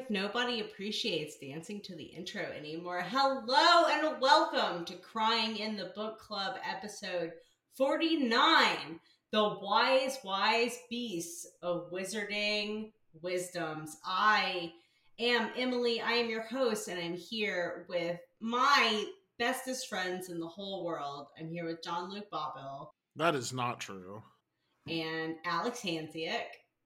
like nobody appreciates dancing to the intro anymore. Hello and welcome to Crying in the Book Club episode 49, The Wise Beasts of Wizarding Wisdoms. I am Emily, I am your host, and I'm here with my bestest friends in the whole world. I'm here with John Luke Bobbill. That is not true. And Alex Hansiak.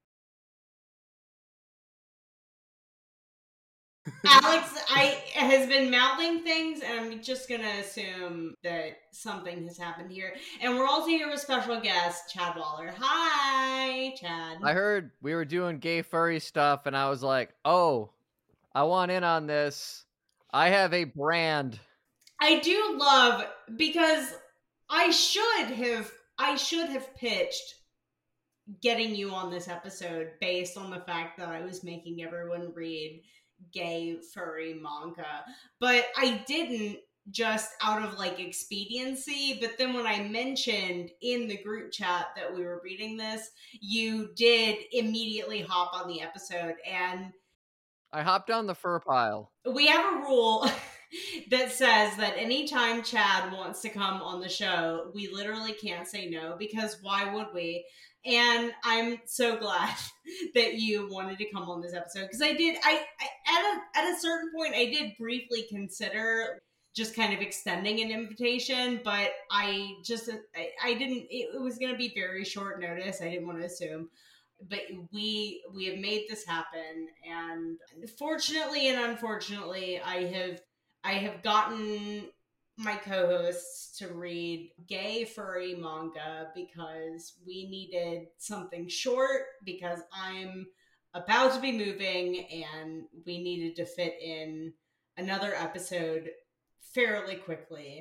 Alex has been mouthing things, and I'm just gonna assume that something has happened here. And we're also here with special guest Chad Waller. Hi, Chad. I heard we were doing gay furry stuff, and I was like, "Oh, I want in on this. I have a brand." I do love, because I should have pitched getting you on this episode based on the fact that I was making everyone read gay furry manga, but I didn't, just out of like expediency. But then when I mentioned in the group chat that we were reading this, you did immediately hop on the episode, and I hopped on the fur pile. we have a rule that says that anytime Chad wants to come on the show, we literally can't say no, because why would we? And I'm so glad that you wanted to come on this episode, because I at a certain point, I did briefly consider just kind of extending an invitation, but I didn't, it was going to be very short notice. I didn't want to assume. But we have made this happen, and fortunately and unfortunately, I have gotten my co-hosts to read gay furry manga because we needed something short, because I'm about to be moving and we needed to fit in another episode fairly quickly.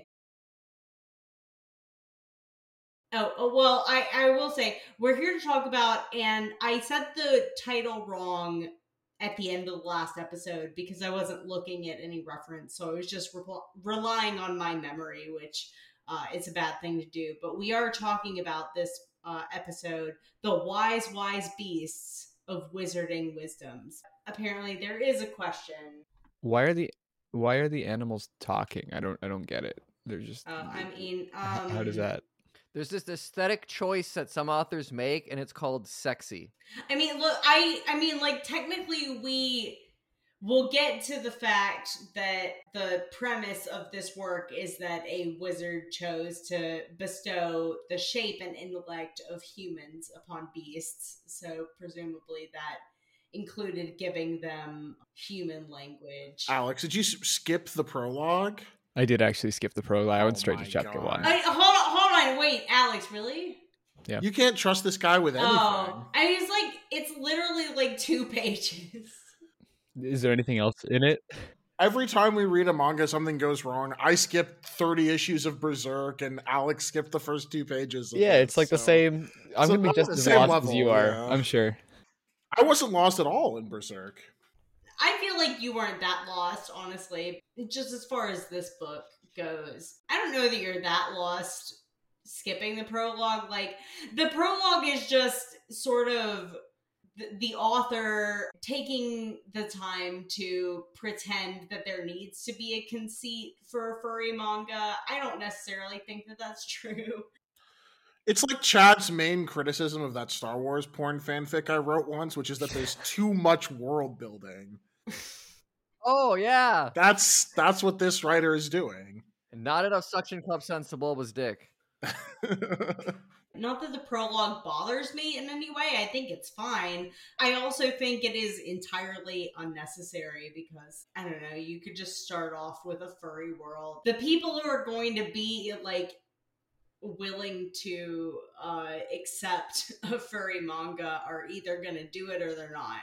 Oh, well, I will say, we're here to talk about, and I said the title wrong at the end of the last episode because I wasn't looking at any reference, so I was just relying on my memory, which is a bad thing to do. But we are talking about this episode, The Wise Beasts of Wizarding Wisdoms. Apparently, there is a question. Why are the animals talking? I don't get it. They're just. How does that? There's this aesthetic choice that some authors make, and it's called sexy. I mean, look, like, technically we will get to the fact that the premise of this work is that a wizard chose to bestow the shape and intellect of humans upon beasts. So presumably that included giving them human language. Alex, did you skip the prologue? I did actually skip the prologue. I went straight to my chapter God. 1. Hold on, wait, Alex, really? Yeah. You can't trust this guy with anything. Oh, I mean, it's literally like 2 pages. Is there anything else in it? Every time we read a manga, something goes wrong. I skipped 30 issues of Berserk, and Alex skipped the first 2 pages of Yeah, it, it's like the so- same. I'm so gonna be not just the as same lost level, as you are. yeah. I'm sure. I wasn't lost at all in Berserk. I feel like you weren't that lost, honestly, just as far as this book goes. I don't know that you're that lost skipping the prologue. Like, the prologue is just sort of the author taking the time to pretend that there needs to be a conceit for a furry manga. I don't necessarily think that that's true. It's like Chad's main criticism of that Star Wars porn fanfic I wrote once, which is that there's too much world building. Oh, yeah. That's what this writer is doing. And not enough suction cups on Sebulba's dick. Not that the prologue bothers me in any way. I think it's fine. I also think it is entirely unnecessary because, I don't know, you could just start off with a furry world. The people who are going to be, like, willing to accept a furry manga are either going to do it or they're not.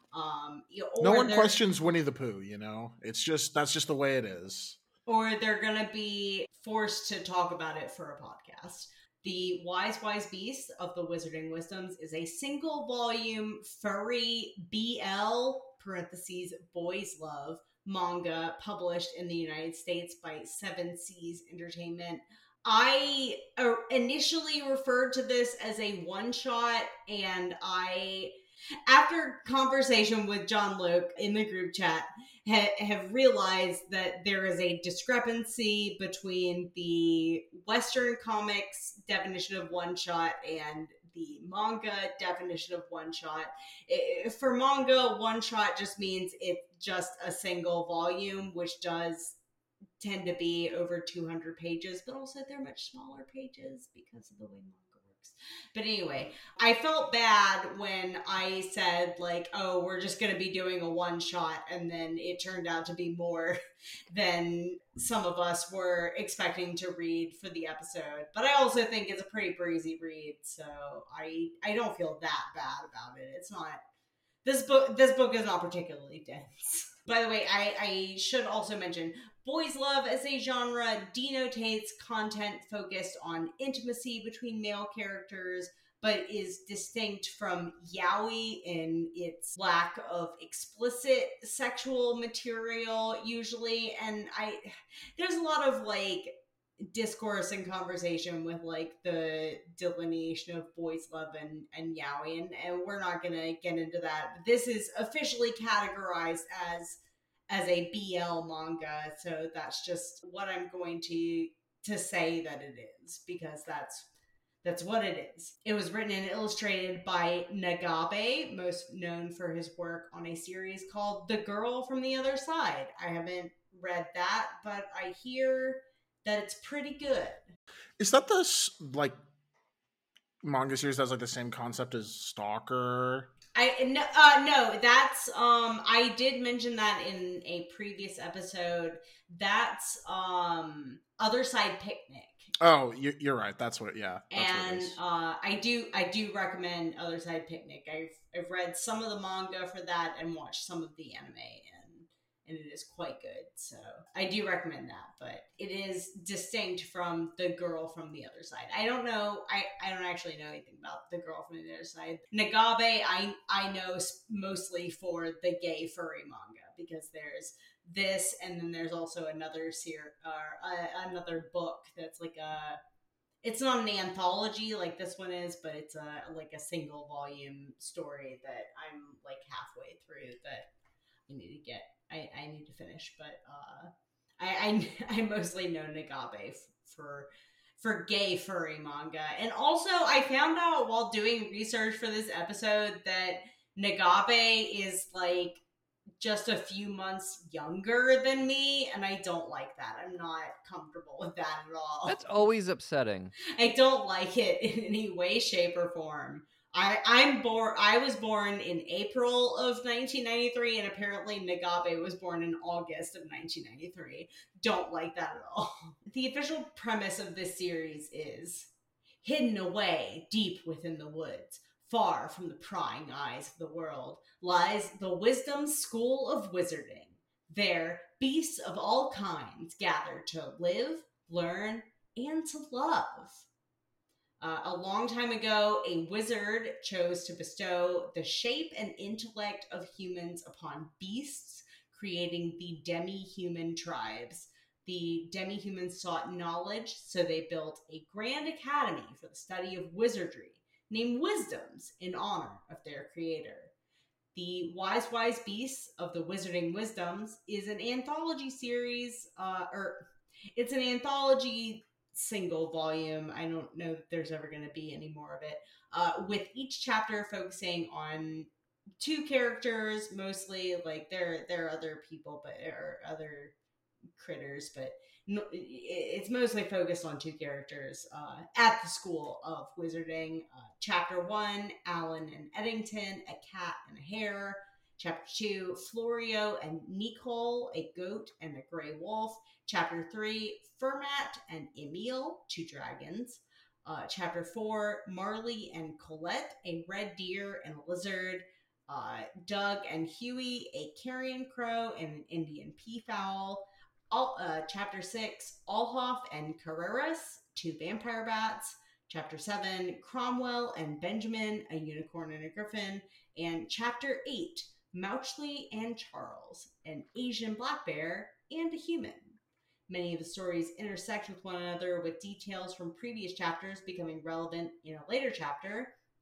No one questions Winnie the Pooh, you know? That's just the way it is. Or they're going to be forced to talk about it for a podcast. The Wise Beasts of the Wizarding Wisdoms is a single volume furry BL (parentheses boys love) manga published in the United States by Seven Seas Entertainment. I initially referred to this as a one-shot, and I after conversation with John Luke in the group chat, have realized that there is a discrepancy between the Western comics definition of one shot and the manga definition of one shot. For manga, one shot just means it's just a single volume, which does tend to be over 200 pages, but also they're much smaller pages because of the way manga works. But anyway, I felt bad when I said, like, oh, we're just going to be doing a one shot, and then it turned out to be more than some of us were expecting to read for the episode. But I also think it's a pretty breezy read, so I don't feel that bad about it. It's not, this book is not particularly dense. By the way, I should also mention, boys love as a genre denotates content focused on intimacy between male characters, but is distinct from yaoi in its lack of explicit sexual material usually. And there's a lot of like discourse and conversation with like the delineation of boys love and yaoi, and we're not gonna get into that. But this is officially categorized as a BL manga, so that's just what I'm going to say that it is, because that's what it is. It was written and illustrated by Nagabe, most known for his work on a series called The Girl from the Other Side. I haven't read that, but I hear that it's pretty good. Is that the like manga series that's like the same concept as Stalker? No, that's I did mention that in a previous episode. That's Other Side Picnic. Oh, you're right. That's what. Yeah. That's and what it is. I do recommend Other Side Picnic. I've read some of the manga for that and watched some of the anime, and it is quite good. So I do recommend that, but it is distinct from The Girl from the Other Side. I don't know. I don't actually know anything about The Girl from the Other Side. Nagabe, I know mostly for the gay furry manga, because there's this, and then there's also another another book that's like it's not an anthology like this one is, but it's like a single volume story that I'm like halfway through that I need to get. I need to finish, but I mostly know Nagabe for gay furry manga. And also I found out while doing research for this episode that Nagabe is like just a few months younger than me, and I don't like that. I'm not comfortable with that at all. That's always upsetting. I don't like it in any way, shape, or form. I was born in April of 1993, and apparently Nagabe was born in August of 1993. Don't like that at all. The official premise of this series is: hidden away deep within the woods, far from the prying eyes of the world, lies the Wisdom School of Wizarding. There, beasts of all kinds gather to live, learn, and to love. A long time ago, a wizard chose to bestow the shape and intellect of humans upon beasts, creating the demi-human tribes. The demi-humans sought knowledge, so they built a grand academy for the study of wizardry, named Wisdoms, in honor of their creator. The Wise Beasts of the Wizarding Wisdoms is an anthology series, it's an anthology single volume. I don't know if there's ever going to be any more of it, with each chapter focusing on two characters, mostly. Like there are other people, but or other critters, but it's mostly focused on two characters at the School of Wizarding. Chapter 1, Alan and Eddington, a cat and a hare. Chapter 2, Florio and Nicole, a goat and a gray wolf. Chapter 3, Fermat and Emile, two dragons. Chapter 4, Marley and Colette, a red deer and a lizard. Doug and Huey, a carrion crow and an Indian peafowl. Chapter 6, Alhoff and Carreras, two vampire bats. Chapter 7, Cromwell and Benjamin, a unicorn and a griffin. And Chapter 8, Mouchley and Charles, an Asian black bear and a human. Many of the stories intersect with one another, with details from previous chapters becoming relevant in a later chapter.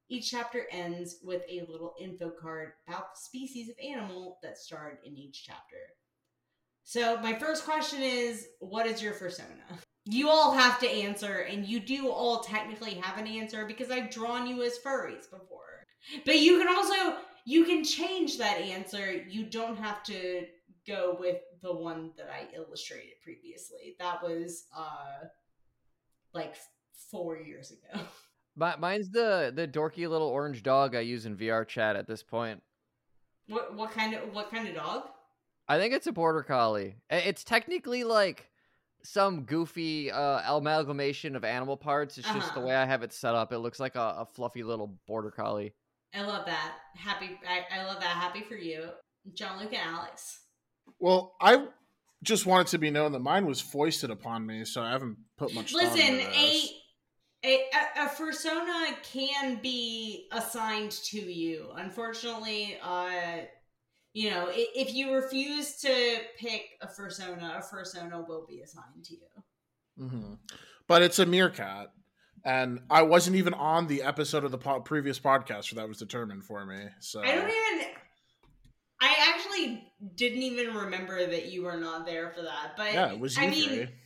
Each chapter ends with a little info card about the species of animal that starred in each chapter. So my first question is, what is your fursona? You all have to answer, and you do all technically have an answer because I've drawn you as furries before. But you can also, you can change that answer. You don't have to go with the one that I illustrated previously. That was like 4 years ago. Mine's the dorky little orange dog I use in VR chat at this point. What kind of dog? I think it's a border collie. It's technically like some goofy amalgamation of animal parts. It's just the way I have it set up. It looks like a fluffy little border collie. I love that. I love that. Happy for you, John Luke and Alex. Well, I just want it to be known that mine was foisted upon me, so I haven't put much thought Listen, into this. a fursona can be assigned to you. Unfortunately, you know, if you refuse to pick a fursona will be assigned to you. Mm-hmm. But it's a meerkat, and I wasn't even on the episode of the previous podcast where that was determined for me. So I actually didn't even remember that you were not there for that. But yeah, it was you I mean, three.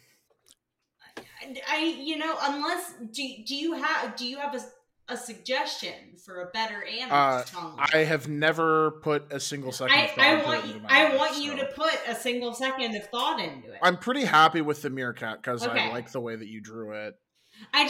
you know, unless do you have a suggestion for a better animal? I have never put a single second of thought into it. I want you to put a single second of thought into it. I'm pretty happy with the meerkat because Okay. I like the way that you drew it. I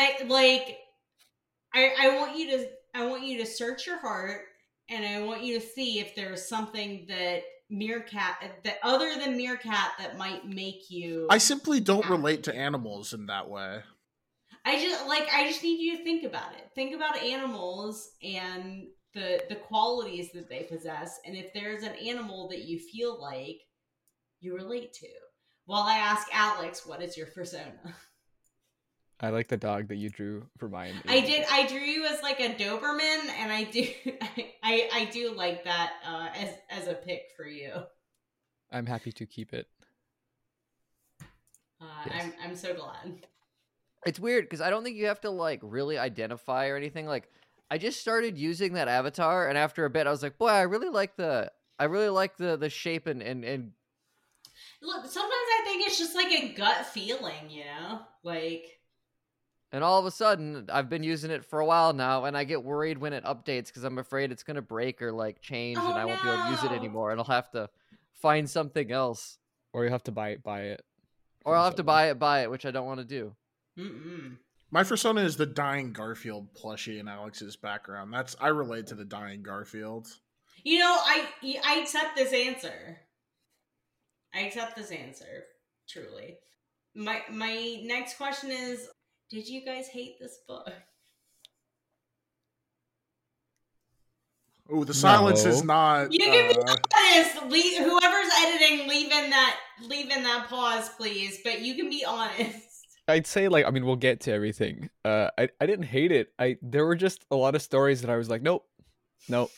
want you to search your heart, and I want you to see if there's something that other than meerkat that might make you. I simply don't relate to animals in that way. I just need you to think about it. Think about animals and the qualities that they possess, and if there's an animal that you feel like you relate to. While I ask Alex, what is your fursona? I like the dog that you drew for mine. I drew you as like a Doberman, and I do like that as a pick for you. I'm happy to keep it. Yes. I'm so glad. It's weird because I don't think you have to like really identify or anything. Like, I just started using that avatar, and after a bit, I was like, boy, I really like the shape and Look, sometimes I think it's just like a gut feeling, you know, like. And all of a sudden, I've been using it for a while now, and I get worried when it updates because I'm afraid it's gonna break or like change, and I won't be able to use it anymore, and I'll have to find something else, or you have to buy it, or I'll have to buy it, which I don't want to do. Mm-mm. My fursona is the dying Garfield plushie in Alex's background. I relate to the dying Garfield. You know, I accept this answer. Truly. My next question is, did you guys hate this book? Oh, the silence is not. You can be honest. Whoever's editing, leave in that pause, please. But you can be honest. I'd say, like, I mean, we'll get to everything. I didn't hate it. There were just a lot of stories that I was like, nope. And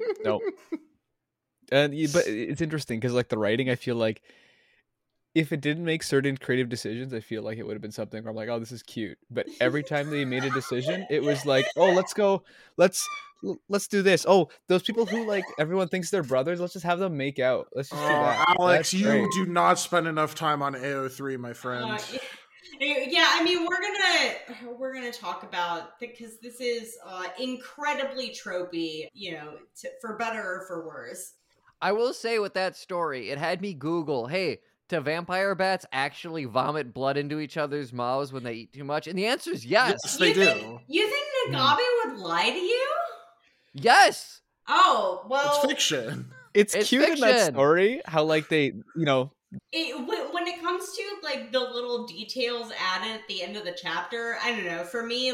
but it's interesting because, like, the writing, I feel like if it didn't make certain creative decisions, I feel like it would have been something where I'm like, oh, this is cute. But every time they made a decision, it was like, oh, let's do this. Oh, those people who, like, everyone thinks they're brothers, let's just have them make out. Let's just do that. Alex, you do not spend enough time on AO3, my friend. Yeah, I mean, we're gonna talk about, because this is incredibly tropey, you know, for better or for worse. I will say with that story, it had me Google, hey, do vampire bats actually vomit blood into each other's mouths when they eat too much? And the answer is yes. Yes, they do. You think Nagabe would lie to you? Yes. Oh, well. It's fiction. It's cute fiction. In that story, how, like, they, you know. When it comes to, like, the little details added at the end of the chapter, I don't know. For me,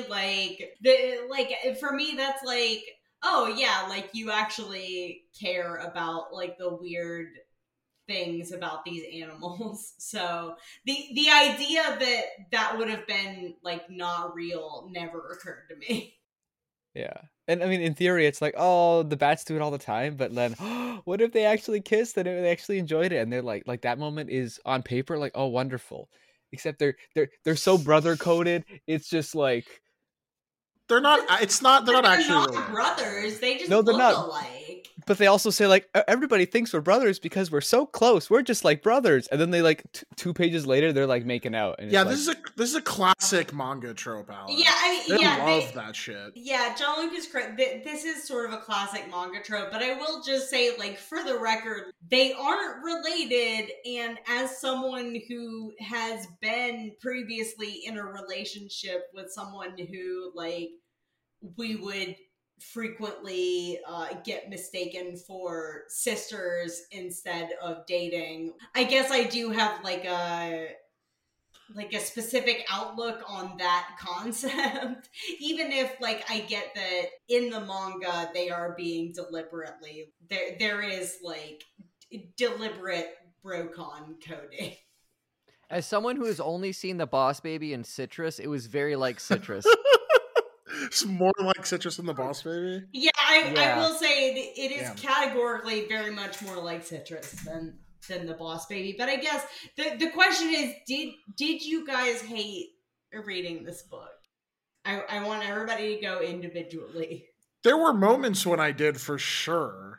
that's like, oh yeah, like, you actually care about, like, the weird things about these animals. So the idea that would have been, like, not real never occurred to me. Yeah. And I mean, in theory, it's like, oh, the bats do it all the time. But then, what if they actually kissed and they actually enjoyed it? And they're like that moment is on paper, like, oh, wonderful. Except they're so brother coded. It's just like, They're not. It's not. They're not They're actually not related. brothers. They just No, they're look not. alike. But they also say like everybody thinks we're brothers because we're so close. We're just like brothers. And then they like 2 pages later they're like making out. And Yeah, it's like, this is a classic manga trope, Alex. Yeah, I mean, they yeah, love that shit. Yeah, John Luke is correct. This is sort of a classic manga trope, but I will just say, like, for the record, they aren't related. And as someone who has been previously in a relationship with someone who, like, we would frequently get mistaken for sisters instead of dating, I guess I do have like a specific outlook on that concept. Even if like I get that in the manga they are being deliberately there is like deliberate brocon coding. As someone who has only seen the Boss Baby in Citrus, it was very like Citrus. It's more like Citrus than the Boss Baby. Yeah, I Yeah. will say it is Damn. categorically very much more like Citrus than the Boss Baby. But I guess the question is, did you guys hate reading this book? I want everybody to go individually. There were moments when I did, for sure.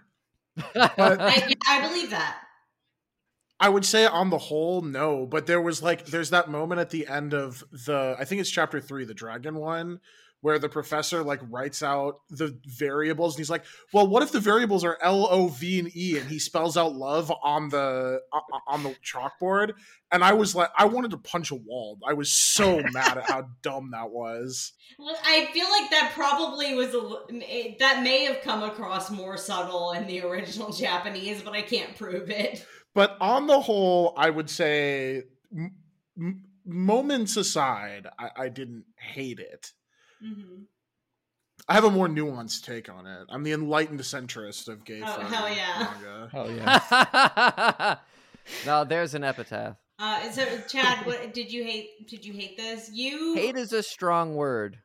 I believe that. I would say on the whole, no. But there's that moment at the end of I think it's chapter 3, the dragon one, where the professor like writes out the variables and he's like, well, what if the variables are L, O, V, and E, and he spells out love on the chalkboard? And I was like, I wanted to punch a wall. I was so mad at how dumb that was. Well, I feel like that probably was that may have come across more subtle in the original Japanese, but I can't prove it. But on the whole, I would say, moments aside, I didn't hate it. Mm-hmm. I have a more nuanced take on it. I'm the enlightened centrist of gay Oh, hell yeah. manga. oh yeah. Now there's an epitaph. So Chad, what did you hate? Did you hate this? Hate is a strong word.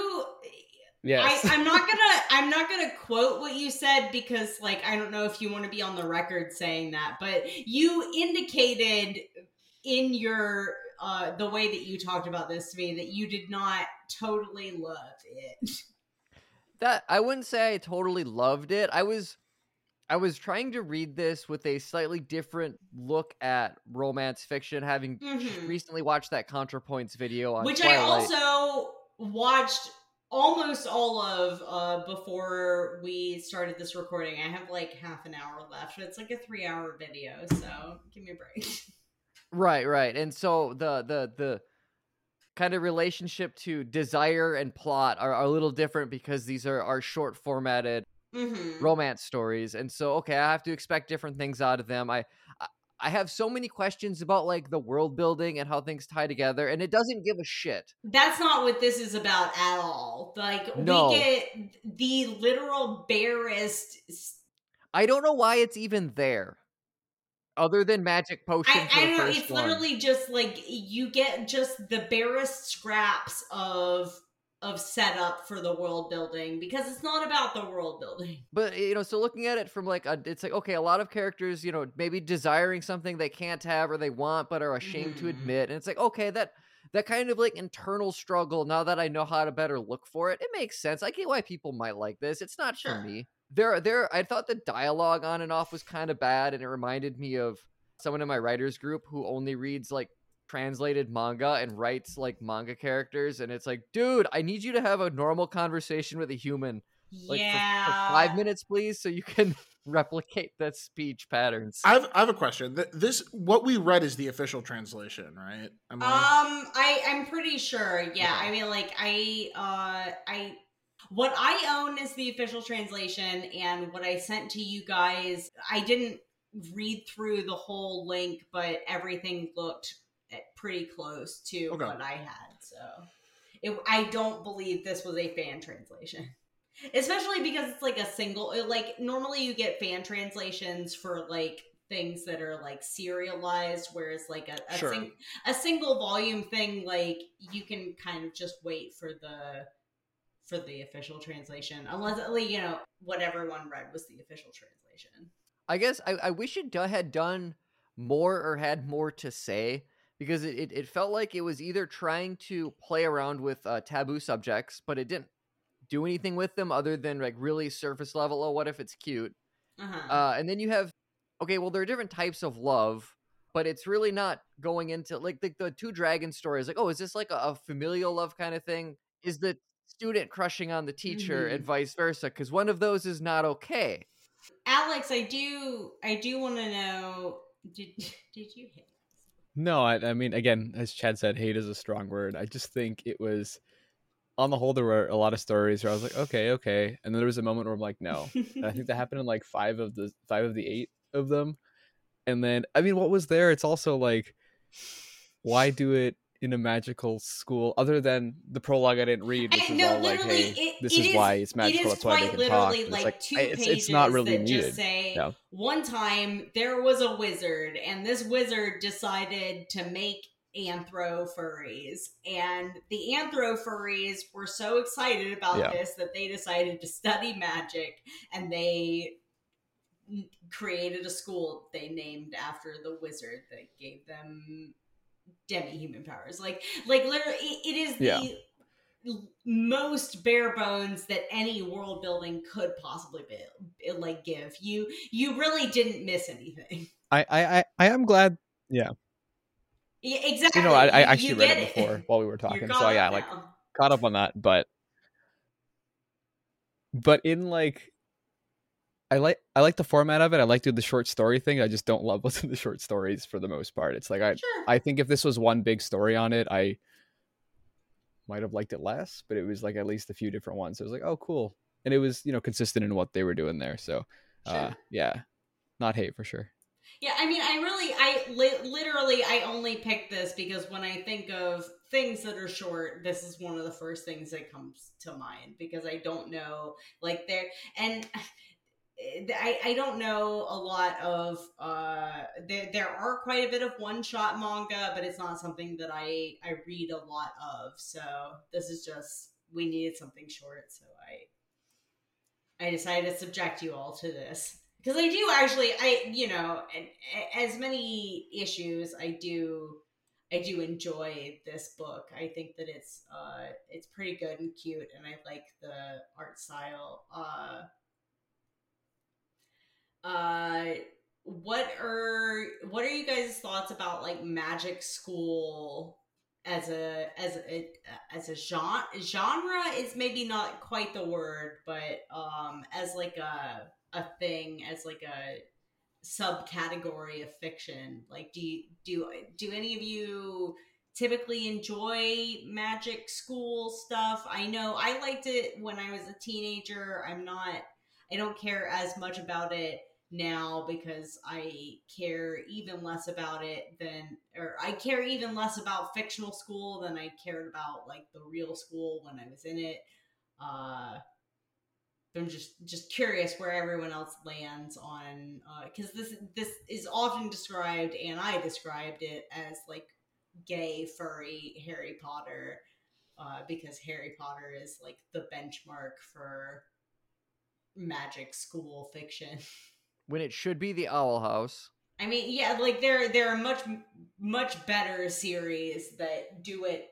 Yes. I'm not gonna quote what you said because like I don't know if you want to be on the record saying that, but you indicated in your the way that you talked about this to me that you did not totally love it. That I wouldn't say I totally loved it. I was trying to read this with a slightly different look at romance fiction, having Mhm. recently watched that ContraPoints video on Which Twilight. I also watched almost all of before we started this recording. I have like half an hour left. It's like a 3-hour video, so give me a break. Right. And so the kind of relationship to desire and plot are a little different because these are short formatted Mm-hmm. romance stories. And so, okay, I have to expect different things out of them. I have so many questions about like the world building and how things tie together, and it doesn't give a shit. That's not what this is about at all. Like, No. we get the literal barest. I don't know why it's even there. Other than magic potion for I the don't know. first It's one. literally just like you get just the barest scraps of setup for the world building because it's not about the world building. But so looking at it from like it's like, okay, a lot of characters, maybe desiring something they can't have or they want but are ashamed to Mhm. admit, and it's like, okay, that kind of like internal struggle. Now that I know how to better look for it, it makes sense. I get why people might like this. It's not Sure. for me. I thought the dialogue on and off was kind of bad, and it reminded me of someone in my writers group who only reads like translated manga and writes like manga characters, and it's like, dude, I need you to have a normal conversation with a human, like Yeah. for 5 minutes, please, so you can replicate that speech patterns. I have a question. What we read is the official translation, right? I'm pretty sure. Yeah. Okay. I mean, like, what I own is the official translation, and what I sent to you guys, I didn't read through the whole link, but everything looked pretty close to Okay. what I had. So I don't believe this was a fan translation. Especially because it's like a single, like normally you get fan translations for like things that are like serialized, whereas like Sure. a single volume thing, like you can kind of just wait for the official translation, unless what everyone read was the official translation. I guess I wish it had done more or had more to say, because it felt like it was either trying to play around with taboo subjects, but it didn't do anything with them other than like really surface level. Oh, what if it's cute? Uh-huh. And then you have, okay, well, there are different types of love, but it's really not going into like the two dragon stories. Like, oh, is this like a familial love kind of thing? Is the student crushing on the teacher and vice versa? Because one of those is not okay. Alex, I do want to know, did you hate? No, I mean, again, as Chad said, hate is a strong word. I just think it was, on the whole, there were a lot of stories where I was like, okay, and then there was a moment where I'm like, no. And I think that happened in like 5 of the 8 of them. And then, I mean, what was there? It's also like, why do it in a magical school other than the prologue I didn't read, which is all like, hey, this is why it's magical. That's why they can talk. It is quite literally like 2 pages it's not really that needed. Just say, no. One time there was a wizard, and this wizard decided to make anthro furries, and the anthro furries were so excited about this that they decided to study magic, and they created a school they named after the wizard that gave them demi-human powers. Like literally, it is the most bare bones that any world building could possibly be, like, give you. You really didn't miss anything. I am glad. Yeah, exactly. You know, I actually read it before while we were talking, so yeah, like caught up on that. But in like, I like the format of it. I like doing the short story thing. I just don't love what's in the short stories for the most part. It's like I think if this was one big story on it, I might have liked it less, but it was like at least a few different ones. It was like, oh, cool. And it was, consistent in what they were doing there. So yeah, not hate for sure. Yeah, I mean, literally I only picked this because when I think of things that are short, this is one of the first things that comes to mind, because I don't know, like, I don't know a lot of there are quite a bit of one-shot manga, but it's not something that I read a lot of. So this is just, we needed something short, so I decided to subject you all to this, because I do actually, as many issues, I do enjoy this book. I think that it's pretty good and cute, and I like the art style. What are you guys' thoughts about, like, magic school as a genre is maybe not quite the word, but as like a thing, as like a subcategory of fiction? Like, do any of you typically enjoy magic school stuff? I know I liked it when I was a teenager. I don't care as much about it now, because I care even less about fictional school than I cared about, like, the real school when I was in it. I'm just curious where everyone else lands on, because this is often described, and I described it as, like, gay furry Harry Potter, because Harry Potter is, like, the benchmark for magic school fiction. When it should be the Owl House. I mean, yeah, like, there are much better series that do it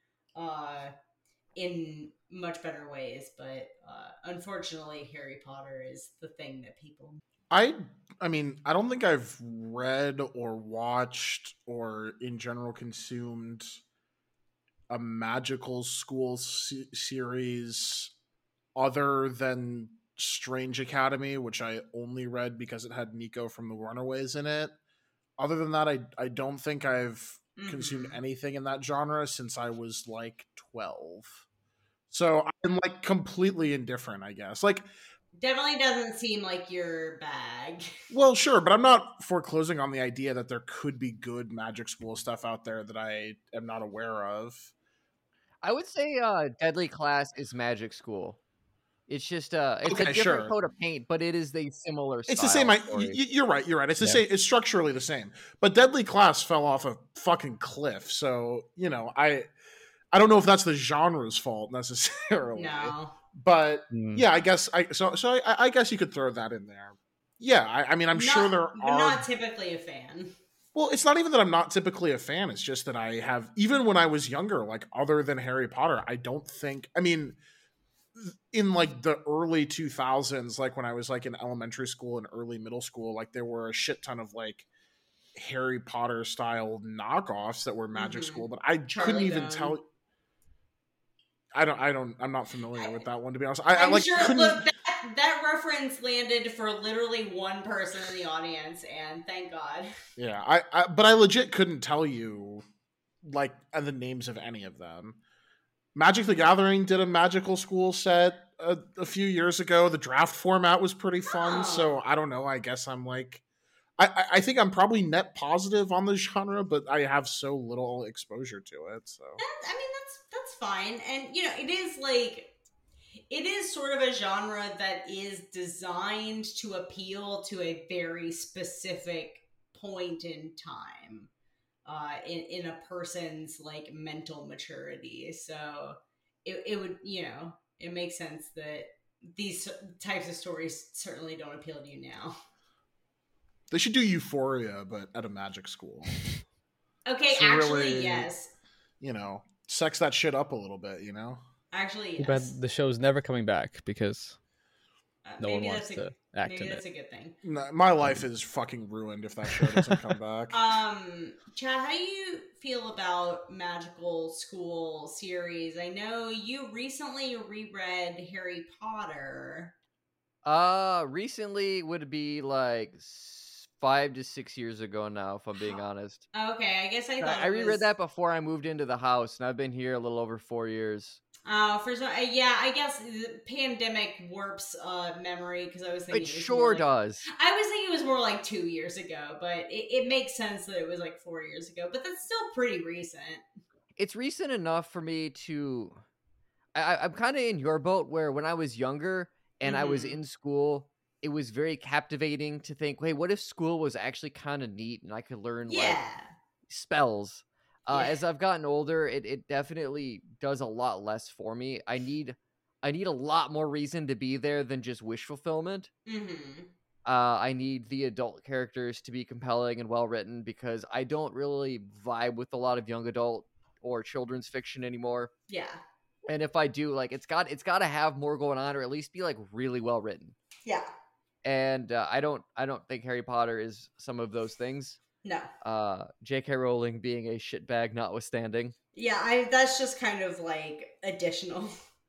in much better ways, but unfortunately Harry Potter is the thing that people... I mean, I don't think I've read or watched or in general consumed a magical school series other than Strange Academy, which I only read because it had Nico from the Runaways in it. Other than that, I don't think I've consumed anything in that genre since I was like 12. So I'm like completely indifferent, I guess. Like, definitely doesn't seem like your bag. Well, sure, but I'm not foreclosing on the idea that there could be good magic school stuff out there that I am not aware of. I would say Deadly Class is magic school. It's just it's a different coat of paint, but it is the similar style. It's the same. You're right. It's the same. It's structurally the same. But Deadly Class fell off a fucking cliff. So, I don't know if that's the genre's fault necessarily. No. But yeah, I guess I guess you could throw that in there. Yeah, I mean, I'm sure there are. I'm not typically a fan. Well, it's not even that I'm not typically a fan. It's just that I have, even when I was younger, like, other than Harry Potter, I don't think. I mean, in like the early 2000s, like when I was like in elementary school and early middle school, like there were a shit ton of like Harry Potter style knockoffs that were Magic School, but I couldn't Charlie even Bone. tell. I'm not familiar with that one, to be honest. I'm like sure. couldn't. Look, that reference landed for literally one person in the audience, and thank God. Yeah, but I legit couldn't tell you like the names of any of them. Magic the Gathering did a Magical School set a few years ago. The draft format was pretty fun, so I don't know. I guess I'm like, I think I'm probably net positive on the genre, but I have so little exposure to it. So I mean, that's fine, and you know, it is sort of a genre that is designed to appeal to a very specific point in time. In a person's like mental maturity, so it would, you know, it makes sense that these types of stories certainly don't appeal to you now. They should do Euphoria, but at a Magic School. Okay, So actually, really, yes. You know, sex that shit up a little bit. You know. Actually, Too yes. bad the show's never coming back because no one Maybe wants to act in maybe it. that's a good thing. No, my life is fucking ruined if that show doesn't come back. Chad, how do you feel about Magical School series? I know you recently reread Harry Potter. Recently would be like 5 to 6 years ago now, if I'm being honest. Okay, I guess I thought I reread that before I moved into the house, and I've been here a little over 4 years. For some, yeah, I guess the pandemic warps memory, because I was thinking It sure does. I was thinking it was more like 2 years ago, but it makes sense that it was like 4 years ago. But that's still pretty recent. It's recent enough for me to. I'm kind of in your boat where when I was younger and I was in school, it was very captivating to think, hey, what if school was actually kind of neat and I could learn like spells? As I've gotten older, it definitely does a lot less for me. I need a lot more reason to be there than just wish fulfillment. I need the adult characters to be compelling and well written, because I don't really vibe with a lot of young adult or children's fiction anymore. Yeah. And if I do, like, it's got to have more going on, or at least be like really well written. Yeah. And I don't think Harry Potter is some of those things. No. J.K. Rowling being a shitbag notwithstanding. Yeah, that's just kind of like additional.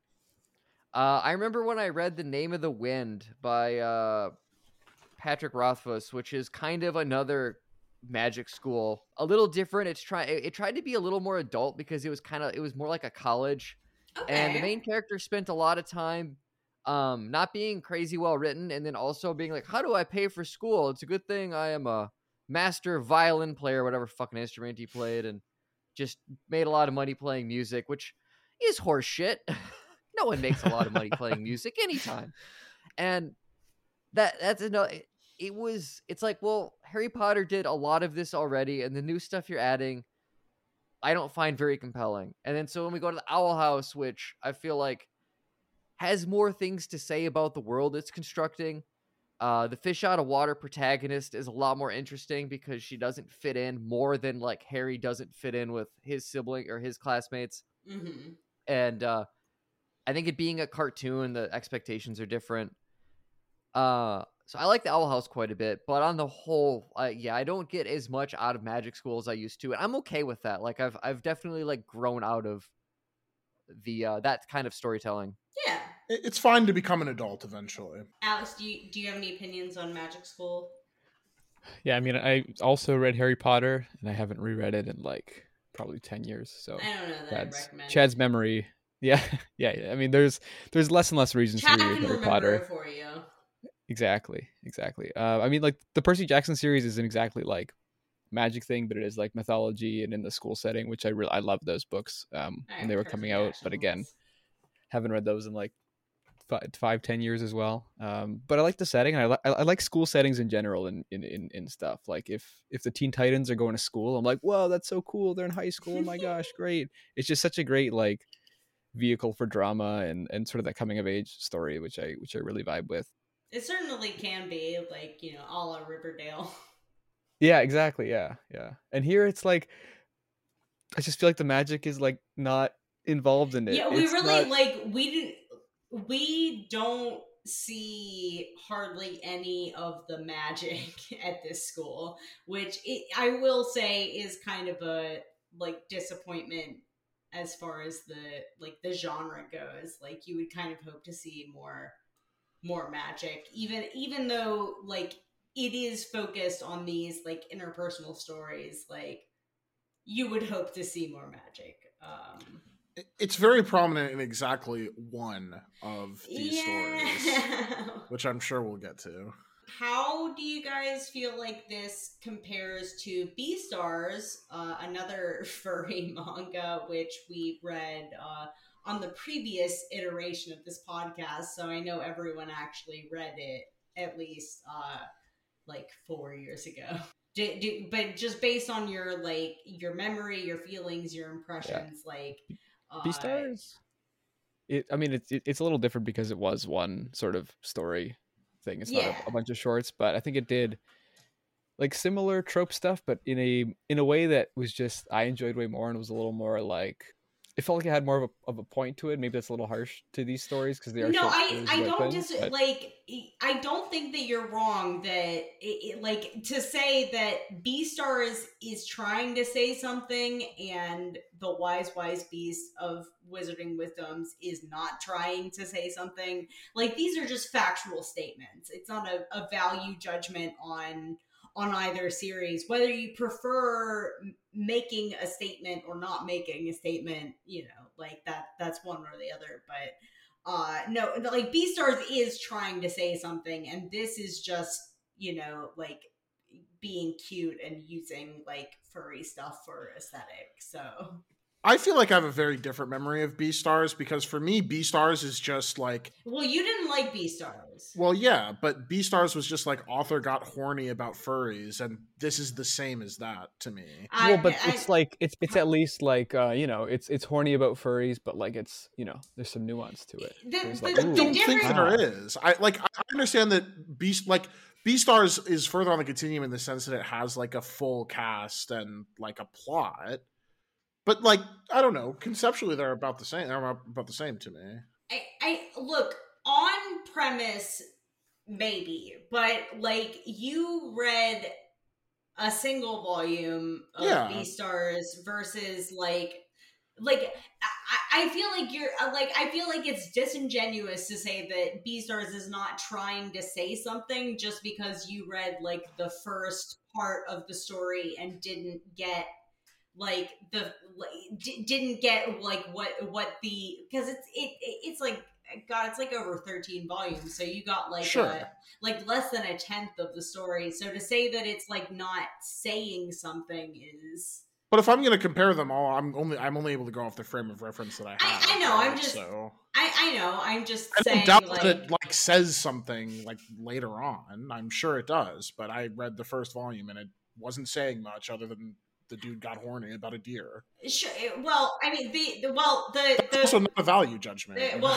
I remember when I read The Name of the Wind by Patrick Rothfuss, which is kind of another Magic School, a little different. It tried to be a little more adult because it was more like a college. Okay. And the main character spent a lot of time not being crazy well written, and then also being like, how do I pay for school? It's a good thing I am a master violin player, whatever fucking instrument he played, and just made a lot of money playing music, which is horseshit. No one makes a lot of money playing music anytime. And that's another. It's like, well, Harry Potter did a lot of this already, and the new stuff you're adding, I don't find very compelling. And then so when we go to the Owl House, which I feel like has more things to say about the world it's constructing, the fish out of water protagonist is a lot more interesting because she doesn't fit in more than like Harry doesn't fit in with his sibling or his classmates. And I think it being a cartoon, the expectations are different. So I like the Owl House quite a bit, but on the whole, I don't get as much out of Magic School as I used to, and I'm okay with that. Like I've definitely like grown out of the that kind of storytelling. Yeah, it's fine to become an adult eventually. Alex, do you have any opinions on Magic School? Yeah, I mean, I also read Harry Potter, and I haven't reread it in like probably 10 years. So I don't know that I recommend Chad's memory. Yeah. I mean, there's less and less reasons Chad to read Harry Potter. It for you. Exactly. I mean, like the Percy Jackson series isn't exactly like magic thing, but it is like mythology and in the school setting, which I love those books when they were coming out. But again, haven't read those in like 5-10 years as well. But I like the setting, and I like school settings in general in stuff. Like if the Teen Titans are going to school, I'm like, whoa, that's so cool. They're in high school. Oh my gosh, great. It's just such a great like vehicle for drama and sort of that coming of age story, which I really vibe with. It certainly can be, like, you know, a la Riverdale. Yeah, exactly. Yeah. And here it's like, I just feel like the magic is like not involved in it. Yeah, we really not... like we we don't see hardly any of the magic at this school, which I will say is kind of a like disappointment as far as the genre goes. Like you would kind of hope to see more magic, even though like it is focused on these like interpersonal stories. Like you would hope to see more magic. It's very prominent in exactly one of these stories, which I'm sure we'll get to. How do you guys feel like this compares to Beastars, another furry manga, which we read on the previous iteration of this podcast? So I know everyone actually read it at least like 4 years ago. But just based on your like your memory, your feelings, your impressions, like Beastars. It's a little different because it was one sort of story thing. It's not a bunch of shorts, but I think it did like similar trope stuff, but in a way that was just I enjoyed way more and was a little more like it felt like it had more of a point to it. Maybe that's a little harsh to these stories because they are. No, I don't like. I don't think that you're wrong. That like to say that Beastars is trying to say something, and the Wise Beast of Wizarding Wisdoms is not trying to say something. Like these are just factual statements. It's not a value judgment on either series. Whether you prefer making a statement or not making a statement, you know, like that's one or the other. But no, like Beastars is trying to say something, and this is just, you know, like being cute and using like furry stuff for aesthetic. So I feel like I have a very different memory of Beastars because for me, Beastars is just like... Well, you didn't like Beastars. Well, yeah, but Beastars was just like author got horny about furries, and this is the same as that to me. It's like it's at least like you know, it's horny about furries, but like it's, you know, there's some nuance to it. I don't think there is. I understand that Beastars is further on the continuum in the sense that it has like a full cast and like a plot. But like, I don't know. Conceptually, they're about the same. They're about the same to me. I look on premise, maybe, but like you read a single volume of Beastars versus like I feel like you're like I feel like it's disingenuous to say that Beastars is not trying to say something just because you read like the first part of the story and didn't get like didn't get like what the, because it's like, God, it's like over 13 volumes, so you got like like less than a tenth of the story. So to say that it's like not saying something is... But if I'm going to compare them all, I'm only able to go off the frame of reference that I have. I know. I'm just. So. I know. I'm just saying. I don't doubt that it like says something like later on. I'm sure it does. But I read the first volume and it wasn't saying much other than the dude got horny about a deer. Sure. Well, I mean, the also not a value judgment.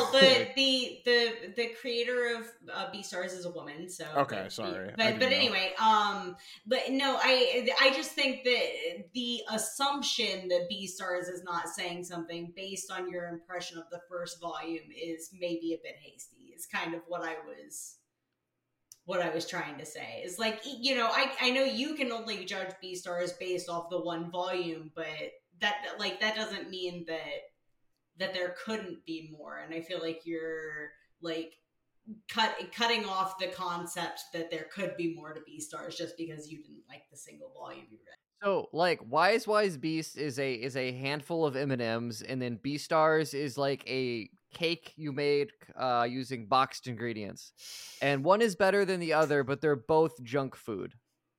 The creator of Beastars is a woman. So okay, sorry. But anyway, but no, I just think that the assumption that Beastars is not saying something based on your impression of the first volume is maybe a bit hasty. Is kind of what I was trying to say. Is like, you know, I know you can only judge Beastars based off the one volume, but that doesn't mean that there couldn't be more. And I feel like you're like cutting off the concept that there could be more to Beastars just because you didn't like the single volume you read. So, like, Wise Beast is a handful of M&Ms, and then Beastars is like a cake you made using boxed ingredients, and one is better than the other, but they're both junk food.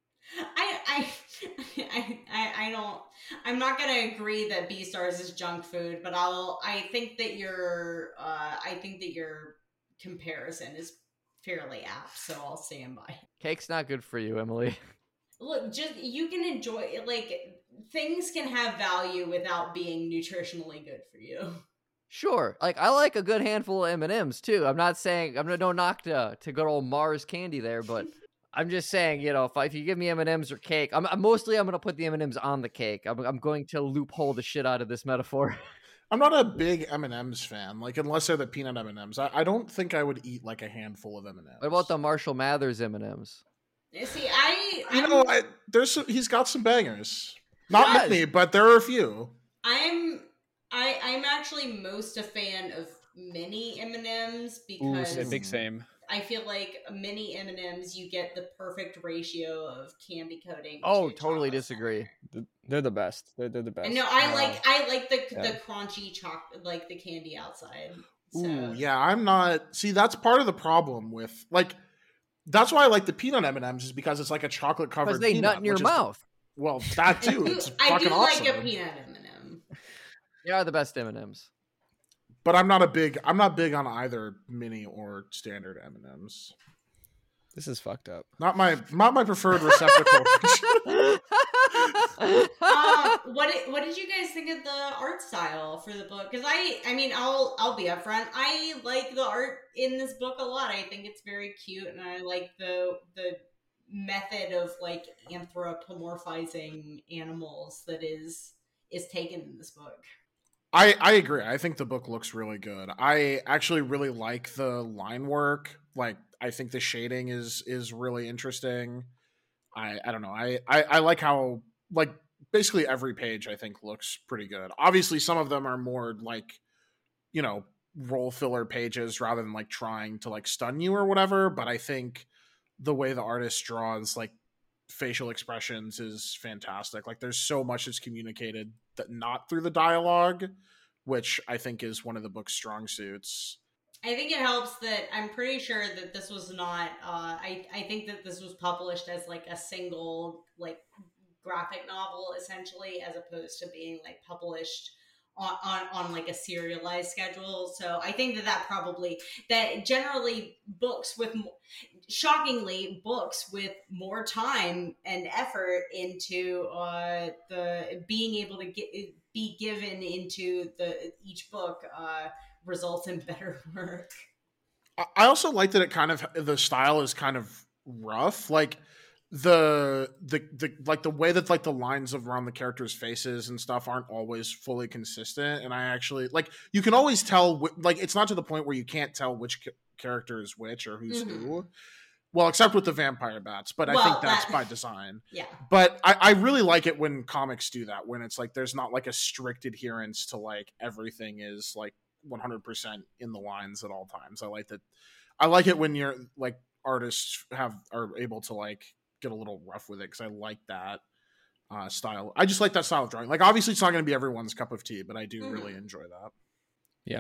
I don't. I'm not gonna agree that Beastars is junk food, but I think that your comparison is fairly apt, so I'll stand by. Cake's not good for you, Emily. Look, just you can enjoy it. Like things can have value without being nutritionally good for you. Sure, like I like a good handful of M&Ms too. I'm not saying I'm no knock to good old Mars candy there, but I'm just saying, you know, if you give me M&Ms or cake, I'm gonna put the M&Ms on the cake. I'm going to loophole the shit out of this metaphor. I'm not a big M&M's fan. Like, unless they're the peanut M&M's, I don't think I would eat like a handful of M&M's. What about the Marshall Mathers M&Ms? See, he's got some bangers. Not Yes. many, but there are a few. I'm actually most a fan of mini M&Ms Ooh, because big same. I feel like mini M&Ms, you get the perfect ratio of candy coating. Oh, to totally chocolate disagree. center. They're the best. They're the best. And no, I Yeah. like the crunchy chocolate, like the candy outside. So. Ooh, yeah, I'm not. See, that's part of the problem with like. That's why I like the peanut M&Ms is because it's like a chocolate covered. Because they peanut, nut in your which is- mouth. Well, that too. It's I fucking do awesome. like a peanut M&M. They are the best M&Ms. But I'm not big on either mini or standard M&Ms. This is fucked up. Not my preferred receptacle. What did you guys think of the art style for the book? Because I mean, I'll be upfront. I like the art in this book a lot. I think it's very cute, and I like the method of like anthropomorphizing animals that is taken in this book. I agree. I think the book looks really good. I actually really like the line work. Like, I think the shading is really interesting. I don't know. I like how, like, basically every page I think looks pretty good. Obviously, some of them are more like, you know, role filler pages rather than like trying to like stun you or whatever. But I think the way the artist draws like facial expressions is fantastic. Like, there's so much that's communicated that not through the dialogue, which I think is one of the book's strong suits. I think it helps that I'm pretty sure that this was not. I think that this was published as like a single like graphic novel, essentially, as opposed to being like published on like a serialized schedule. So I think that generally books with, shockingly, books with more time and effort into the being able to be given into each book results in better work. I also like that the style is kind of rough. Like the like the way that like the lines around the characters' faces and stuff aren't always fully consistent. And I actually like, you can always tell, like, it's not to the point where you can't tell which character is which or who's who. Well, except with the vampire bats, but I think that's by design. Yeah. But I really like it when comics do that, when it's like there's not like a strict adherence to like everything is like 100% in the lines at all times. I like that. I like it when you're like artists are able to like get a little rough with it, because I like that style. I just like that style of drawing. Like, obviously it's not going to be everyone's cup of tea, but I do really enjoy that. Yeah.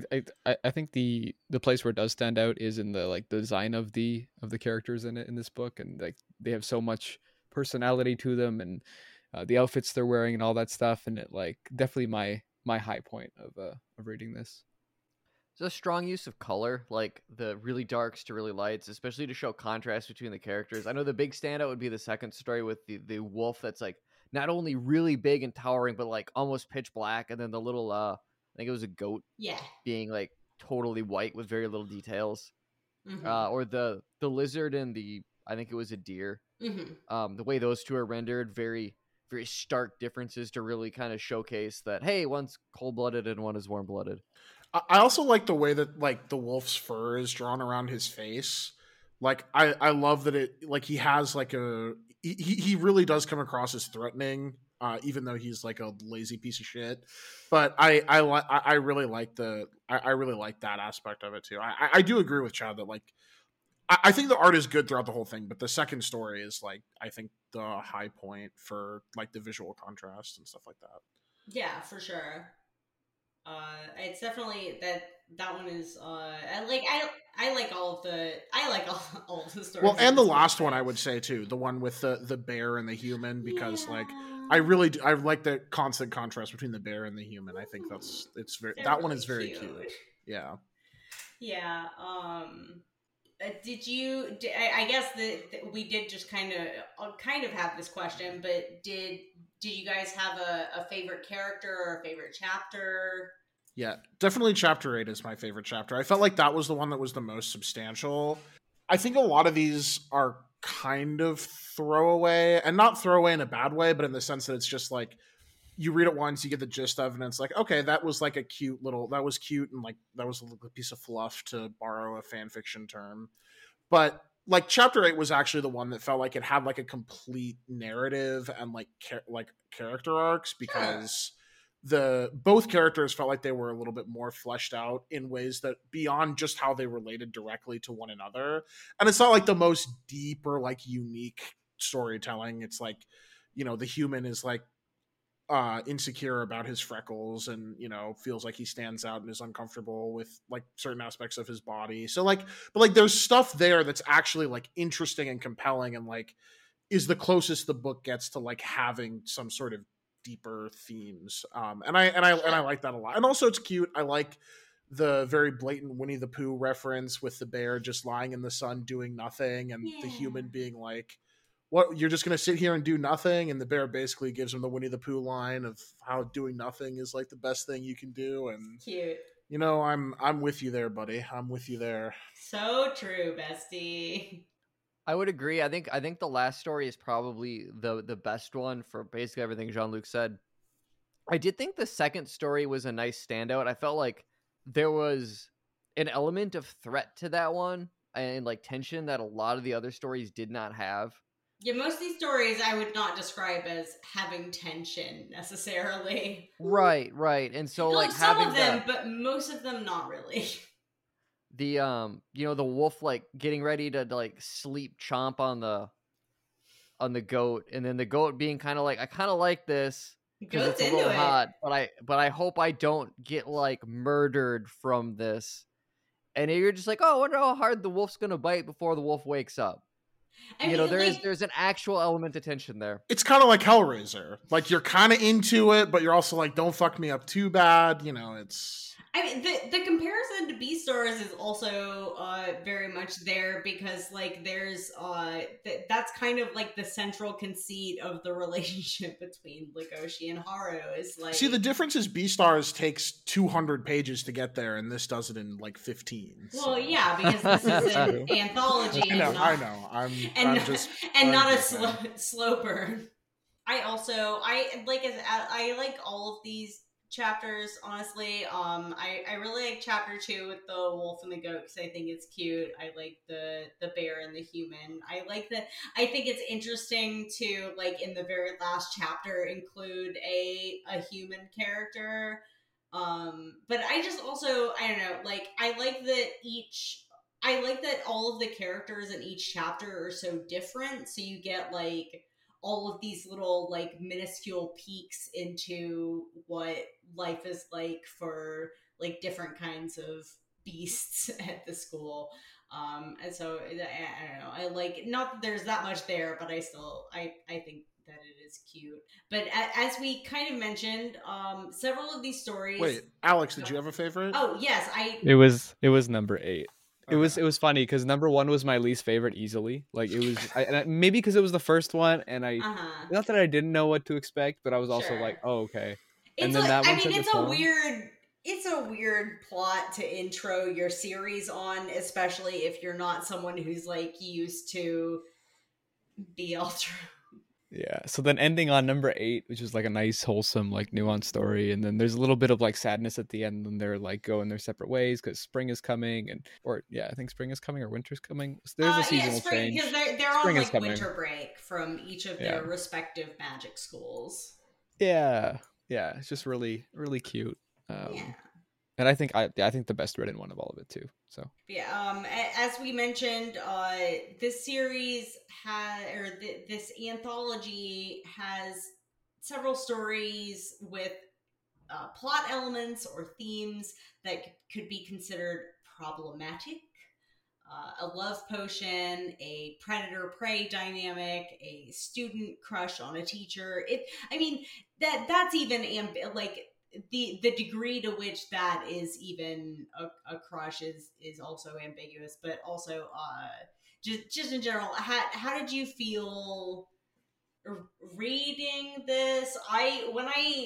I think the place where it does stand out is in the like the design of the characters in this book, and like they have so much personality to them, and the outfits they're wearing and all that stuff, and it like definitely my high point of reading this. There's a strong use of color, like the really darks to really lights, especially to show contrast between the characters. I know the big standout would be the second story with the wolf that's like not only really big and towering, but like almost pitch black, and then the little I think it was a goat, being like totally white with very little details. Or the lizard and I think it was a deer. The way those two are rendered, very very stark differences to really kind of showcase that, hey, one's cold-blooded and one is warm-blooded. I also like the way that like the wolf's fur is drawn around his face. Like, I love that it, like, he has like he really does come across as threatening, even though he's like a lazy piece of shit. But I really like I really like that aspect of it too. I do agree with Chad that like I think the art is good throughout the whole thing, but the second story is like, I think, the high point for like the visual contrast and stuff like that. Yeah, for sure. It's definitely that one is I like all of the stories. Well, and the last one I would say too, the one with the bear and the human, because like I like the constant contrast between the bear and the human. I think one is very cute. Yeah. Yeah. I guess that we did just kind of have this question, but did you guys have a favorite character or a favorite chapter? Yeah, definitely chapter 8 is my favorite chapter. I felt like that was the one that was the most substantial. I think a lot of these are kind of throwaway, and not throwaway in a bad way, but in the sense that it's just like, you read it once, you get the gist of it, and it's like, okay, that was like that was cute, and like that was a little piece of fluff, to borrow a fan fiction term. But like chapter 8 was actually the one that felt like it had like a complete narrative and like character arcs, because the both characters felt like they were a little bit more fleshed out in ways that beyond just how they related directly to one another. And it's not like the most deep or like unique storytelling. It's like, the human is like insecure about his freckles, and feels like he stands out and is uncomfortable with like certain aspects of his body. So like, but like there's stuff there that's actually like interesting and compelling, and like is the closest the book gets to like having some sort of deeper themes. And I like that a lot. And also it's cute. I like the very blatant Winnie the Pooh reference with the bear just lying in the sun doing nothing, and the human being like, what, you're just going to sit here and do nothing? And the bear basically gives him the Winnie the Pooh line of how doing nothing is like the best thing you can do. And cute. I'm with you there, buddy. I'm with you there. So true, bestie. I would agree. I think the last story is probably the best one for basically everything Jean-Luc said. I did think the second story was a nice standout. I felt like there was an element of threat to that one and like tension that a lot of the other stories did not have. Yeah, most of these stories I would not describe as having tension necessarily. Right. And so like some having of them, but most of them not really. The the wolf like getting ready to like sleep chomp on the goat, and then the goat being kind of like, I kind of like this because it's a little hot, but I hope I don't get like murdered from this. And you're just like, oh, I wonder how hard the wolf's gonna bite before the wolf wakes up. I mean, there's an actual element of tension there. It's kind of like Hellraiser. Like you're kind of into it, but you're also like, don't fuck me up too bad. It's. I mean, the comparison to Beastars is also very much there, because like there's that's kind of like the central conceit of the relationship between Legoshi and Haru is like. See, the difference is Beastars takes 200 pages to get there, and this does it in like 15. So. Well, yeah, because this is an anthology. I know. I'm not a slow burn. I like all of these chapters, honestly. I really like chapter 2 with the wolf and the goat because I think it's cute. I like the bear and the human. I think it's interesting to, like, in the very last chapter include a human character. But I just also, I don't know, like, I like that all of the characters in each chapter are so different, so you get like all of these little like minuscule peeks into what life is like for like different kinds of beasts at the school. And so I don't know, I like, not that there's that much there, but I think that it is cute. But as we kind of mentioned, several of these stories. Wait, Alex, did you have a favorite? Oh yes, It was number 8. It was funny because number 1 was my least favorite easily. Like it was, maybe because it was the first one, and not that I didn't know what to expect, but I was also like, oh okay. And then that one. It's a weird plot to intro your series on, especially if you're not someone who's like used to BL. Yeah, so then ending on number 8, which is like a nice, wholesome, like nuanced story, and then there's a little bit of like sadness at the end when they're like going their separate ways because spring is coming, I think spring is coming or winter's coming. So there's a seasonal change because they're on like winter break from each of their respective magic schools. Yeah, it's just really, really cute. And I think the best written one of all of it too. So yeah, as we mentioned, this series this anthology has several stories with plot elements or themes that could be considered problematic. A love potion, a predator-prey dynamic, a student crush on a teacher. That's even the degree to which that is even a crush is also ambiguous, but also just in general, how did you feel reading this? When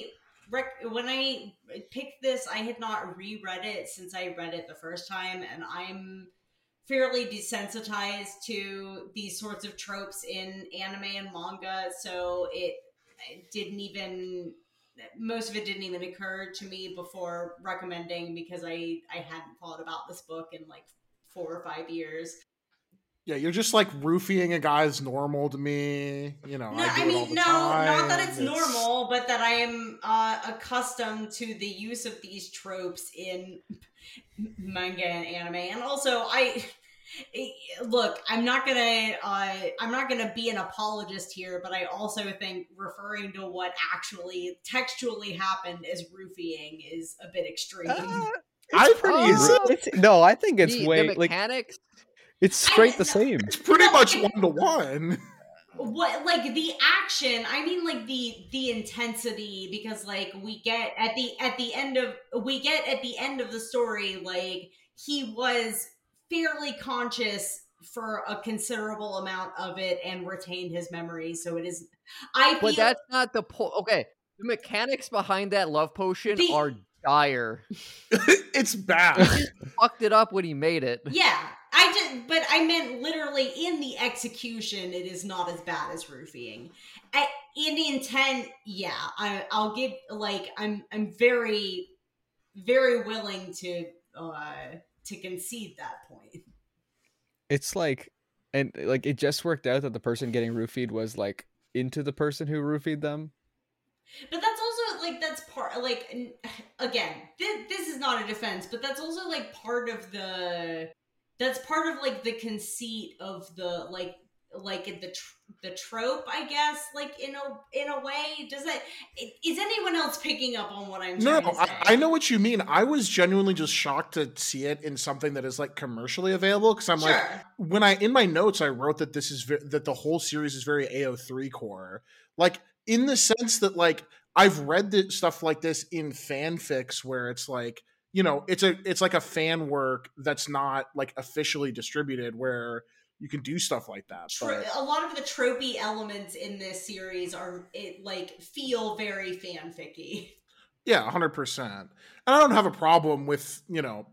I picked this, I had not reread it since I read it the first time, and I'm fairly desensitized to these sorts of tropes in anime and manga, so it didn't even most of it didn't even occur to me before recommending, because I hadn't thought about this book in like 4 or 5 years. Yeah, you're just like roofing a guy is normal to me. You know, No, I do it all the no, time. not that it's normal, but that I am accustomed to the use of these tropes in manga and anime. And also, look, I'm not gonna be an apologist here, but I also think referring to what actually textually happened as roofying is a bit extreme. I No, I think it's the way like mechanics. it's straight the same. It's pretty much 1-to-1. What, like the action, I mean, like the intensity, because like we get at the end of the story, like he was fairly conscious for a considerable amount of it and retained his memory, so it is, But that's not the point. Okay, the mechanics behind that love potion are dire. It's bad. He just fucked it up when he made it. Yeah, but I meant literally in the execution, it is not as bad as roofying. In the intent, yeah, I'll give, like, I'm very, very willing to concede that point. It's like, and like it just worked out that the person getting roofied was like into the person who roofied them. But that's also like, that's part, like, again, this is not a defense, but that's also like part of like the conceit of the like the trope, I guess, like in a way. Is anyone else picking up on what I'm trying to say? I know what you mean. I was genuinely just shocked to see it in something that is like commercially available, because I'm Sure. like, when in my notes I wrote that this is that the whole series is very AO3 core, like in the sense that like I've read stuff like this in fanfics where it's like, you know, it's like a fan work that's not like officially distributed, where you can do stuff like that. But a lot of the tropey elements in this series feel very fanficky. Yeah, 100%. And I don't have a problem with, you know,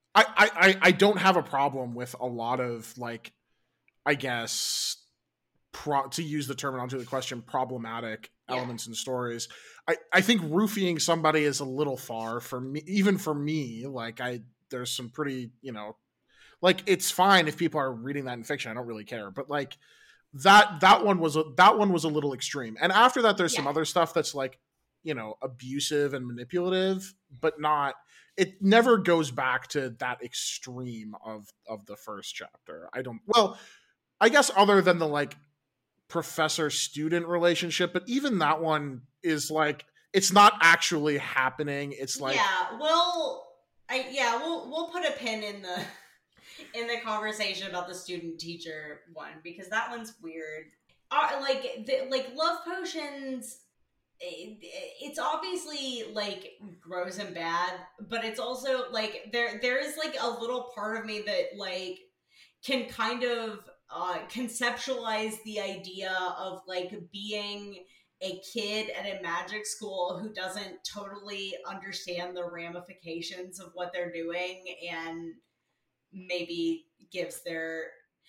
I don't have a problem with a lot of like, I guess, to use the terminology of the question, problematic elements in stories. I think roofing somebody is a little far for me, even for me. Like there's some pretty, you know, like it's fine if people are reading that in fiction. I don't really care, but like that one was a little extreme. And after that, there's some other stuff that's like, you know, abusive and manipulative, but not. It never goes back to that extreme of the first chapter. I guess other than the like professor-student relationship, but even that one is like, it's not actually happening. It's like, we'll put a pin in the conversation about the student-teacher one, because that one's weird. Like love potions, it's obviously like gross and bad, but it's also like there is like a little part of me that like can kind of conceptualize the idea of like being a kid at a magic school who doesn't totally understand the ramifications of what they're doing, and maybe gives their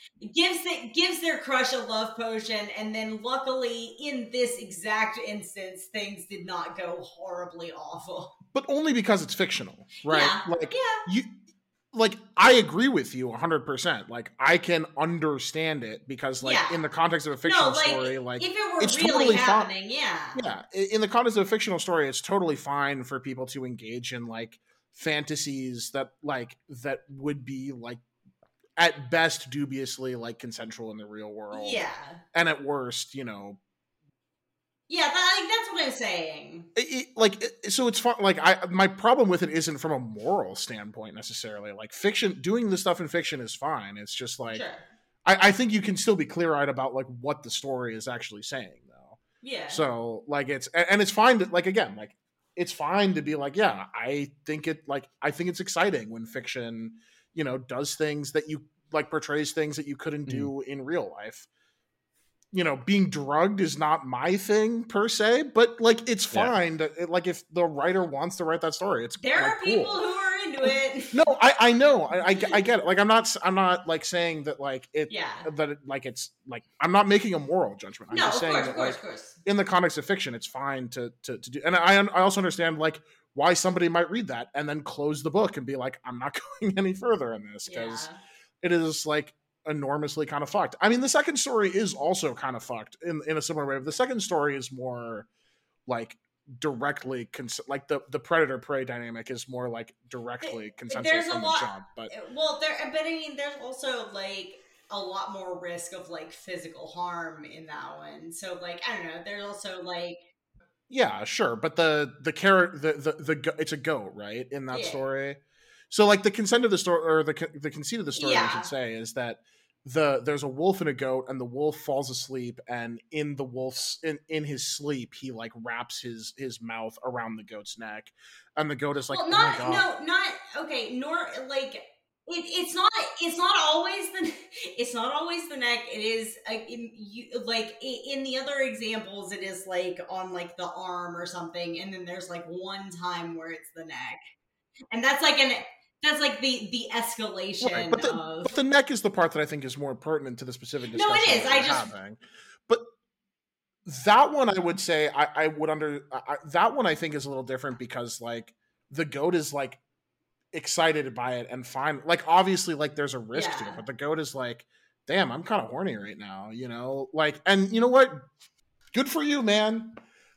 crush a love potion, and then luckily in this exact instance things did not go horribly awful. But only because it's fictional, right? Yeah. I agree with you 100%. Like I can understand it because like in the context of a fictional story, like if it were it's really totally happening, yeah, in the context of a fictional story, it's totally fine for people to engage in like fantasies that would be like at best dubiously like consensual in the real world. Yeah. And at worst, you know. Yeah, that's what I'm saying. So it's fun. Like my problem with it isn't from a moral standpoint necessarily. Like fiction, doing the stuff in fiction is fine. It's just like, sure. I think you can still be clear-eyed about like what the story is actually saying though. Yeah. So like it's fine to like, again, like it's fine to be like, yeah, I think it's exciting when fiction, you know, does things that you like, portrays things that you couldn't do in real life. You know, being drugged is not my thing per se, but like it's fine to, like if the writer wants to write that story, it's there like, are people cool. who are into it. No, I know. I get it. Like I'm not like saying that like Yeah. like it's like I'm not making a moral judgment. I'm No, just of saying course, that of course, like of course. in the context of fiction, it's fine to do. And I also understand like why somebody might read that and then close the book and be like, I'm not going any further in this because it is like enormously kind of fucked. I mean, the second story is also kind of fucked in a similar way. The second story is more like directly like the predator prey dynamic is more like directly consensual from the jump. But I mean, there's also like a lot more risk of like physical harm in that one. So like I don't know. There's also like yeah, sure, but the carrot the it's a goat, right, in that Yeah. story. So like the consent of the story or the conceit of the story, I should say, is that there's a wolf and a goat, and the wolf falls asleep, and in the wolf's in his sleep, he like wraps his mouth around the goat's neck, and the goat is like, well, oh not my God. no, not okay. Nor like it's not always the it's not always the neck. It is in the other examples, it is like on like the arm or something, and then there's like one time where it's the neck, and that's like the escalation Right, but the neck is the part that I think is more pertinent to the specific discussion. No, it is. But that one, I would say, I would that one I think is a little different because like the goat is like excited by it and fine. Like obviously, like there's a risk to it, but the goat is like, damn, I'm kind of horny right now, you know. Like, and you know what? Good for you, man.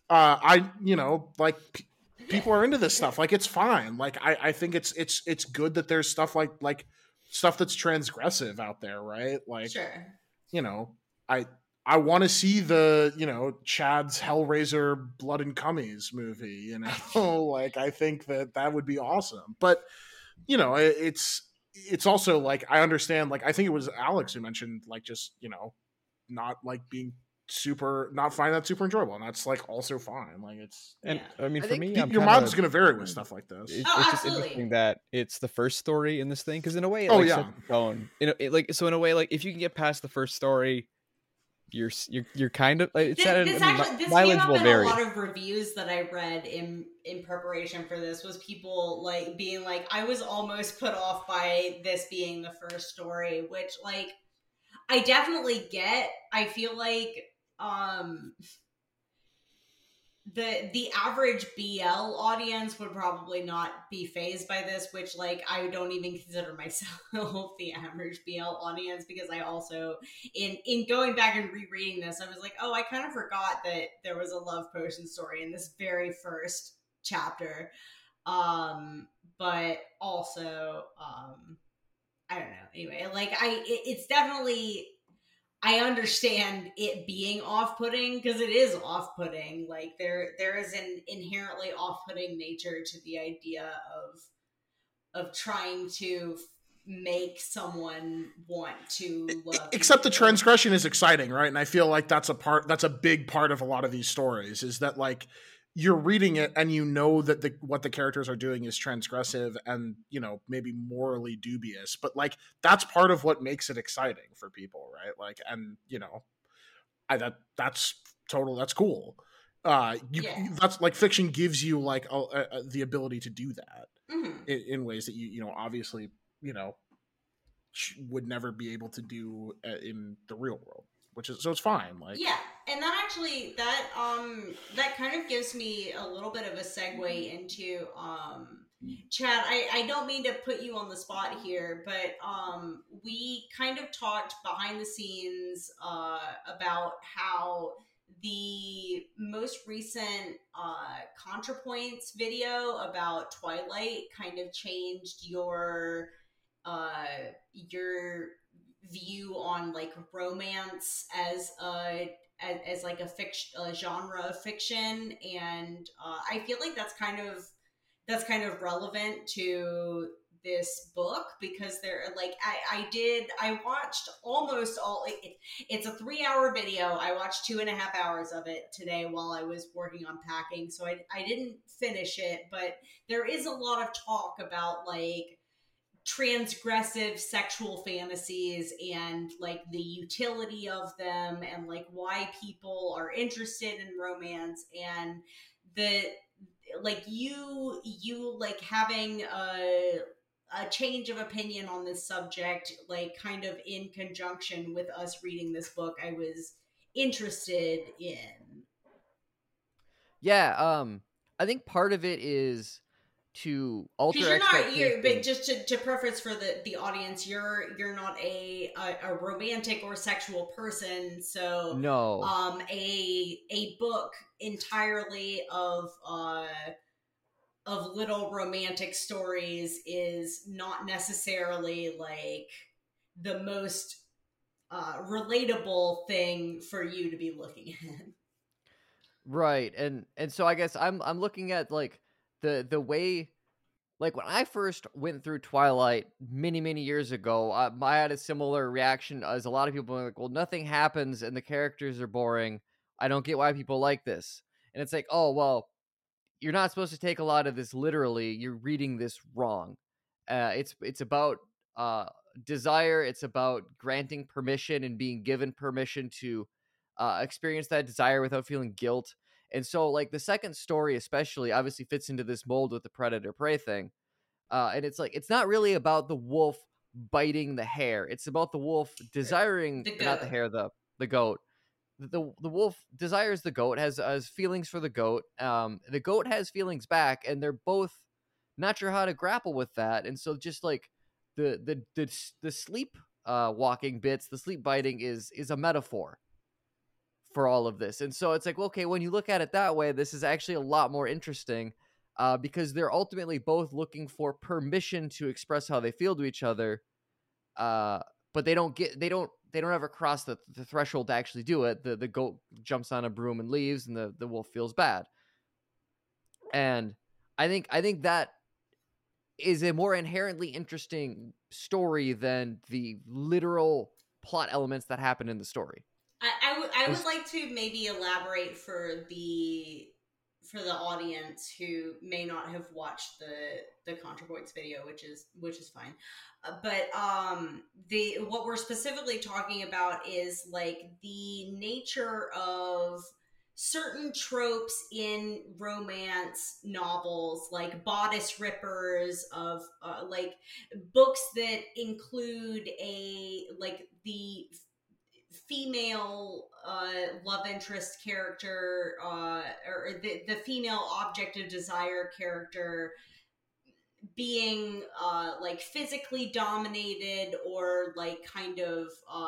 Like. People are into this stuff. Like it's fine. Like I think it's good that there's stuff like stuff that's transgressive out there, right? Like sure. You know, I want to see the, you know, Chad's Hellraiser Blood and Cummies movie, you know. Like I think that would be awesome. But you know, it's also like I understand, like I think it was Alex who mentioned like just, you know, not like being not find that super enjoyable, and that's like also fine. Like it's, and I mean, for me, your mind is going to vary with stuff like this. It's just interesting that it's the first story in this thing, because in a way, sets the tone. In a way, like if you can get past the first story, you're kind of like, this came up in a lot of reviews that I read in preparation for this, was people like being like, I was almost put off by this being the first story, which like I definitely get. I feel like the average BL audience would probably not be fazed by this, which like I don't even consider myself the average BL audience, because I also in going back and rereading this, I was like, oh, I kind of forgot that there was a love potion story in this very first chapter. But also I don't know. Anyway, like it's definitely, I understand it being off-putting, because it is off-putting. Like there is an inherently off-putting nature to the idea of trying to make someone want to love. Except the transgression is exciting, right? And I feel like that's a big part of a lot of these stories, is that like you're reading it and you know that what the characters are doing is transgressive and, you know, maybe morally dubious, but like that's part of what makes it exciting for people, right? Like, and you know, that's cool. That's like fiction gives you like the ability to do that in ways that you know, obviously, you know, would never be able to do in the real world. So it's fine. Like, yeah, and that actually that kind of gives me a little bit of a segue into Chad. I don't mean to put you on the spot here, but we kind of talked behind the scenes about how the most recent ContraPoints video about Twilight kind of changed your view on like romance as like a genre of fiction, and I feel like that's kind of relevant to this book, because they're like I watched almost all it's a 3-hour video. I watched 2.5 hours of it today while I was working on packing, so I didn't finish it, but there is a lot of talk about like transgressive sexual fantasies and like the utility of them, and like why people are interested in romance, and the like you like having a change of opinion on this subject, like kind of in conjunction with us reading this book, I was interested in. Yeah, I think part of it is to alter Because expectations. but just to preface for the audience, you're not a romantic or sexual person, so No. A book entirely of little romantic stories is not necessarily like the most relatable thing for you to be looking at. Right. And so I guess I'm looking at like the way, like when I first went through Twilight many years ago, I had a similar reaction as a lot of people were like, well, nothing happens and the characters are boring. I don't get why people like this. And it's like, oh, well, you're not supposed to take a lot of this literally. You're reading this wrong. It's about desire. It's about granting permission and being given permission to experience that desire without feeling guilt. And so, like the second story, especially, obviously fits into this mold with the predator prey thing. And it's like it's not really about the wolf biting the hare. It's about the wolf desiring not the hare, the goat. The wolf desires the goat, has feelings for the goat. The goat has feelings back, and they're both not sure how to grapple with that. And so, just like the sleep walking bits, the sleep biting is a metaphor for all of this. And so it's like, okay, when you look at it that way, this is actually a lot more interesting because they're ultimately both looking for permission to express how they feel to each other, but they don't ever cross the threshold to actually do it. The goat jumps on a broom and leaves, and the wolf feels bad. And I think that is a more inherently interesting story than the literal plot elements that happen in the story. I would like to maybe elaborate for the audience who may not have watched the ContraPoints video, which is fine. But what we're specifically talking about is like the nature of certain tropes in romance novels, like bodice rippers, of like books that include the female love interest character or the female object of desire character being like physically dominated or like kind of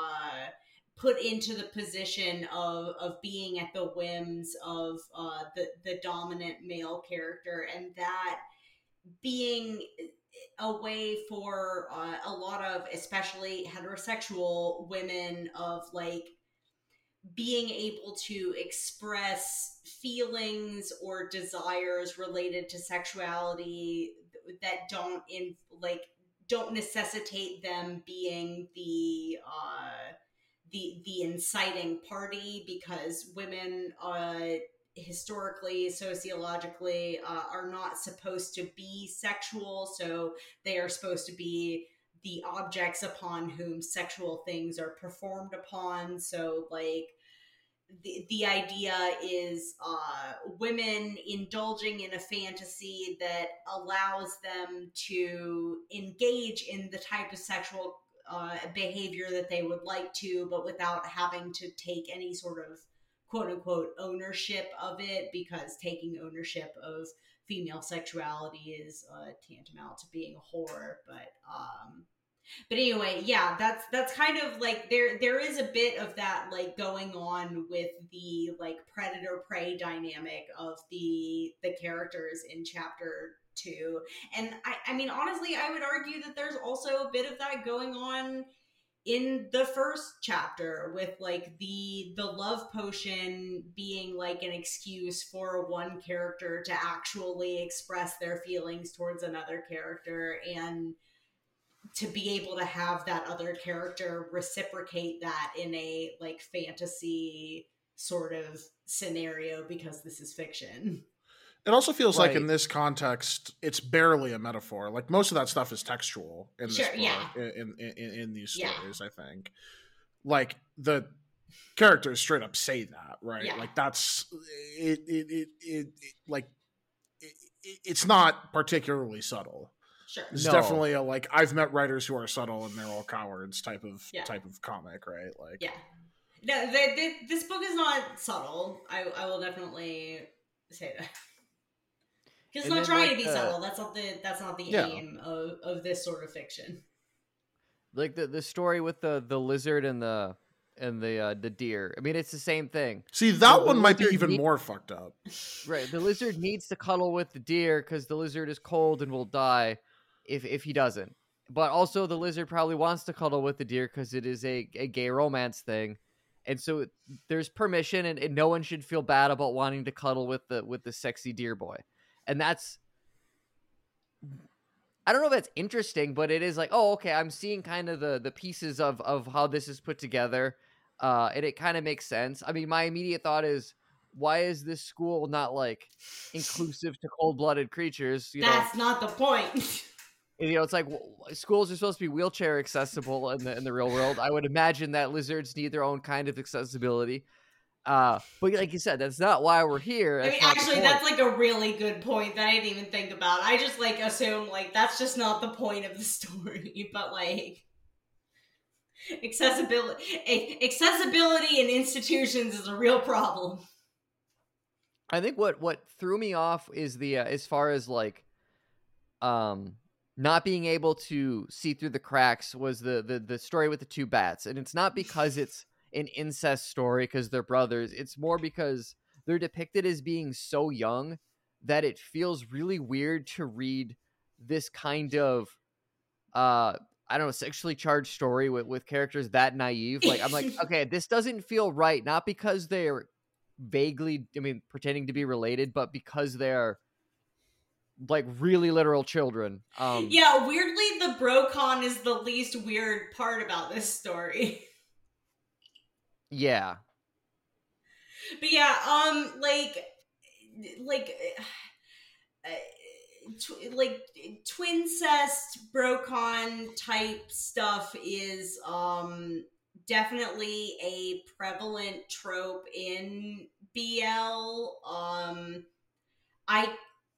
put into the position of being at the whims of the dominant male character, and that being a way for a lot of especially heterosexual women of like being able to express feelings or desires related to sexuality that don't necessitate them being the inciting party, because women historically, sociologically, are not supposed to be sexual, so they are supposed to be the objects upon whom sexual things are performed upon. So like the idea is women indulging in a fantasy that allows them to engage in the type of sexual behavior that they would like to, but without having to take any sort of quote unquote ownership of it, because taking ownership of female sexuality is tantamount to being a whore. But anyway, yeah, that's kind of like there is a bit of that like going on with the like predator prey dynamic of the characters in chapter 2. And I mean honestly, I would argue that there's also a bit of that going on in the first chapter, with like the love potion being like an excuse for one character to actually express their feelings towards another character, and to be able to have that other character reciprocate that in a like fantasy sort of scenario, because this is fiction. It also feels like in Right. this context, it's barely a metaphor. Like most of that stuff is textual in this Sure, book, yeah. in these Yeah. stories. I think, like the characters straight up say that, right? Yeah. Like that's it like it's not particularly subtle. Sure. This is No. definitely a like I've met writers who are subtle and they're all cowards type of Yeah. comic, right? Like Yeah. No, this book is not subtle. I will definitely say that. Because it's And not then, trying like, to be subtle. That's not the Yeah. aim of this sort of fiction. Like the story with the lizard and the deer. I mean, it's the same thing. see that the one might be lizard even need- more fucked up. Right. The lizard needs to cuddle with the deer because the lizard is cold and will die if he doesn't. But also the lizard probably wants to cuddle with the deer because it is a gay romance thing. And so there's permission and no one should feel bad about wanting to cuddle with the sexy deer boy. And that's, I don't know if that's interesting, but it is like, oh, okay, I'm seeing kind of the pieces of how this is put together. And it kind of makes sense. I mean, my immediate thought is, why is this school not like inclusive to cold-blooded creatures? That's not the point. It's like schools are supposed to be wheelchair accessible in the real world. I would imagine that lizards need their own kind of accessibility. But like you said, that's not why we're here. I mean, actually, that's like a really good point that I didn't even think about. I just like assume like that's just not the point of the story. But like accessibility in institutions is a real problem. I think what threw me off is the as far as like not being able to see through the cracks was the story with the two bats. And it's not because it's an incest story because they're brothers. It's more because they're depicted as being so young that it feels really weird to read this kind of I don't know, sexually charged story with characters that naive. Like I'm like, okay, this doesn't feel right, not because they're vaguely, I mean, pretending to be related, but because they're like really literal children. Yeah, weirdly, the BroCon is the least weird part about this story. Yeah. But yeah, twincest BroCon type stuff is definitely a prevalent trope in BL. I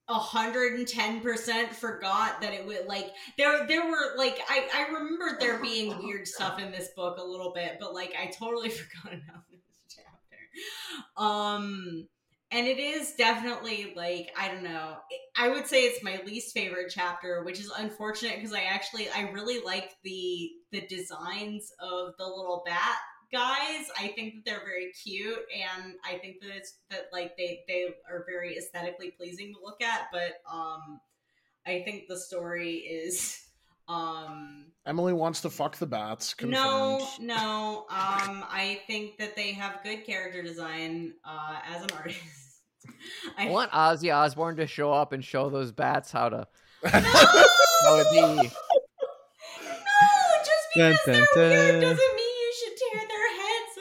110% forgot that it would like there were like I remember there being weird stuff in this book a little bit, but like I totally forgot about this chapter. And it is definitely like I don't know, I would say it's my least favorite chapter, which is unfortunate because I really like the designs of the little bat guys. I think that they're very cute, and I think that they are very aesthetically pleasing to look at. But I think the story is Emily wants to fuck the bats. Confirmed. no. I think that they have good character design as an artist. I want Ozzy Osbourne to show up and show those bats how to No! how it be. No, just because they're weird doesn't mean you should tear their heads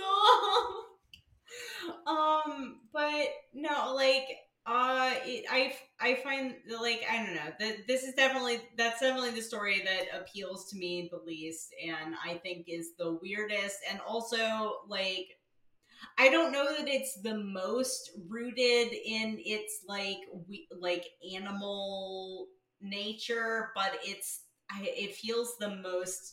off. But no, like, I find like I don't know that that's definitely the story that appeals to me the least, and I think is the weirdest, and also like I don't know that it's the most rooted in its like animal nature, but it feels the most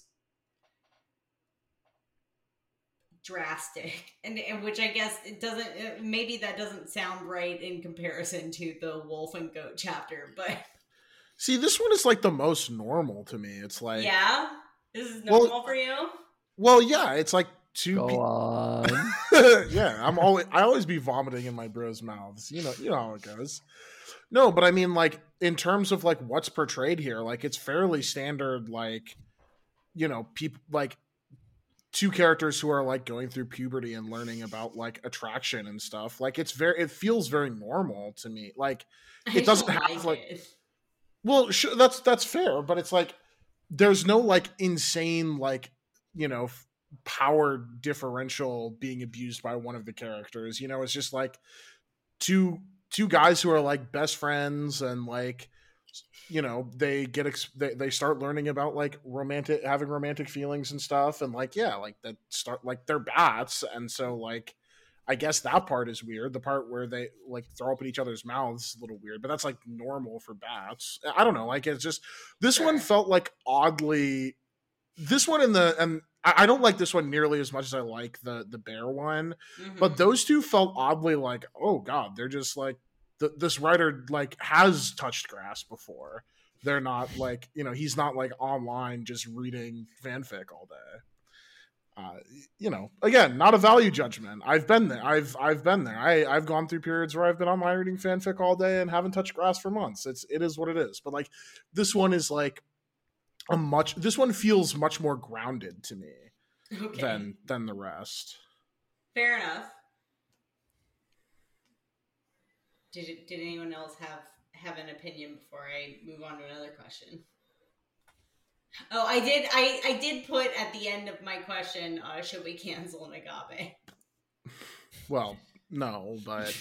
drastic, and which I guess it doesn't. Maybe that doesn't sound right in comparison to the wolf and goat chapter, but See, this one is like the most normal to me. It's like yeah, this is normal for you. Well, yeah, it's like two Go people. on. Yeah, I always be vomiting in my bros' mouths. You know how it goes. No, but I mean, like in terms of like what's portrayed here, like it's fairly standard. Like, people like two characters who are like going through puberty and learning about like attraction and stuff. Like it feels very normal to me. Like it doesn't have like. It. Well, sure, that's fair, but it's like there's no like insane like power differential being abused by one of the characters. It's just like two guys who are like best friends, and like they they start learning about like having romantic feelings and stuff, and like yeah, like that start like they're bats, and so like I guess that part is weird. The part where they like throw up in each other's mouths is a little weird, but that's like normal for bats. I don't know. Like it's just this one felt like oddly. This one and I don't like this one nearly as much as I like the bear one, but those two felt oddly like, oh god, they're just like this writer like has touched grass before. They're not like, you know, he's not like online just reading fanfic all day. You know, again, not a value judgment. I've been there. I've been there. I've gone through periods where I've been online reading fanfic all day and haven't touched grass for months. It is what it is. But like this one is like this one feels much more grounded to me than the rest. Fair enough. Did anyone else have an opinion before I move on to another question? Oh, I did put at the end of my question, should we cancel Nagabe? Well, no, but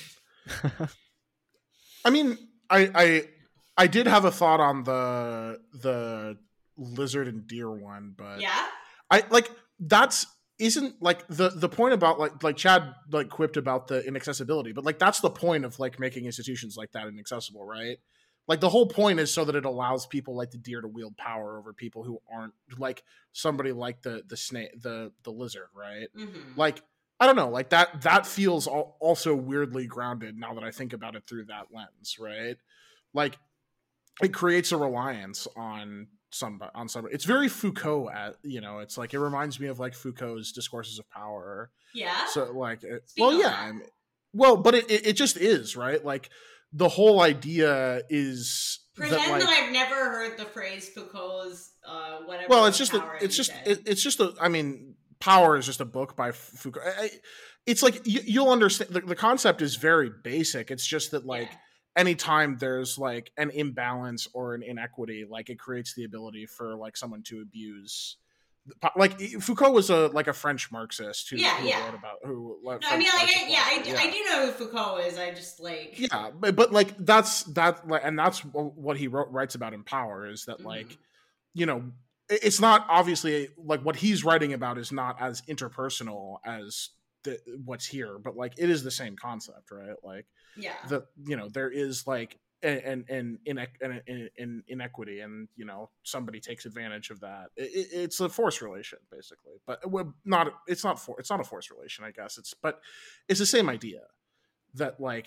I mean, I did have a thought on the lizard and deer one, but yeah, I like that's isn't like the point about like Chad like quipped about the inaccessibility, but like that's the point of like making institutions like that inaccessible, right? Like the whole point is so that it allows people like the deer to wield power over people who aren't like somebody like the snake, the lizard, right? Like I don't know, like that feels also weirdly grounded now that I think about it through that lens, right? Like it creates a reliance on somebody. It's very Foucault, you know. It's like it reminds me of like Foucault's discourses of power. Yeah. So like, but it just is, right? Like the whole idea is pretend that I've never heard the phrase Foucault's whatever. Well, it's just I mean, Power is just a book by Foucault. It's like you'll understand the concept is very basic. It's just that like. Yeah. Anytime there's like an imbalance or an inequity, like it creates the ability for like someone to abuse. Like Foucault was a French Marxist who wrote about who. No, I mean, like, I do know who Foucault is. I just like but like that's what he writes about in Power is that like, you know, it's not obviously like what he's writing about is not as interpersonal as what's here, but like it is the same concept, right? Like. Yeah. You know, there is like an inequity, and you know somebody takes advantage of that. It's a force relation basically, but it's not a force relation, I guess. But it's the same idea that like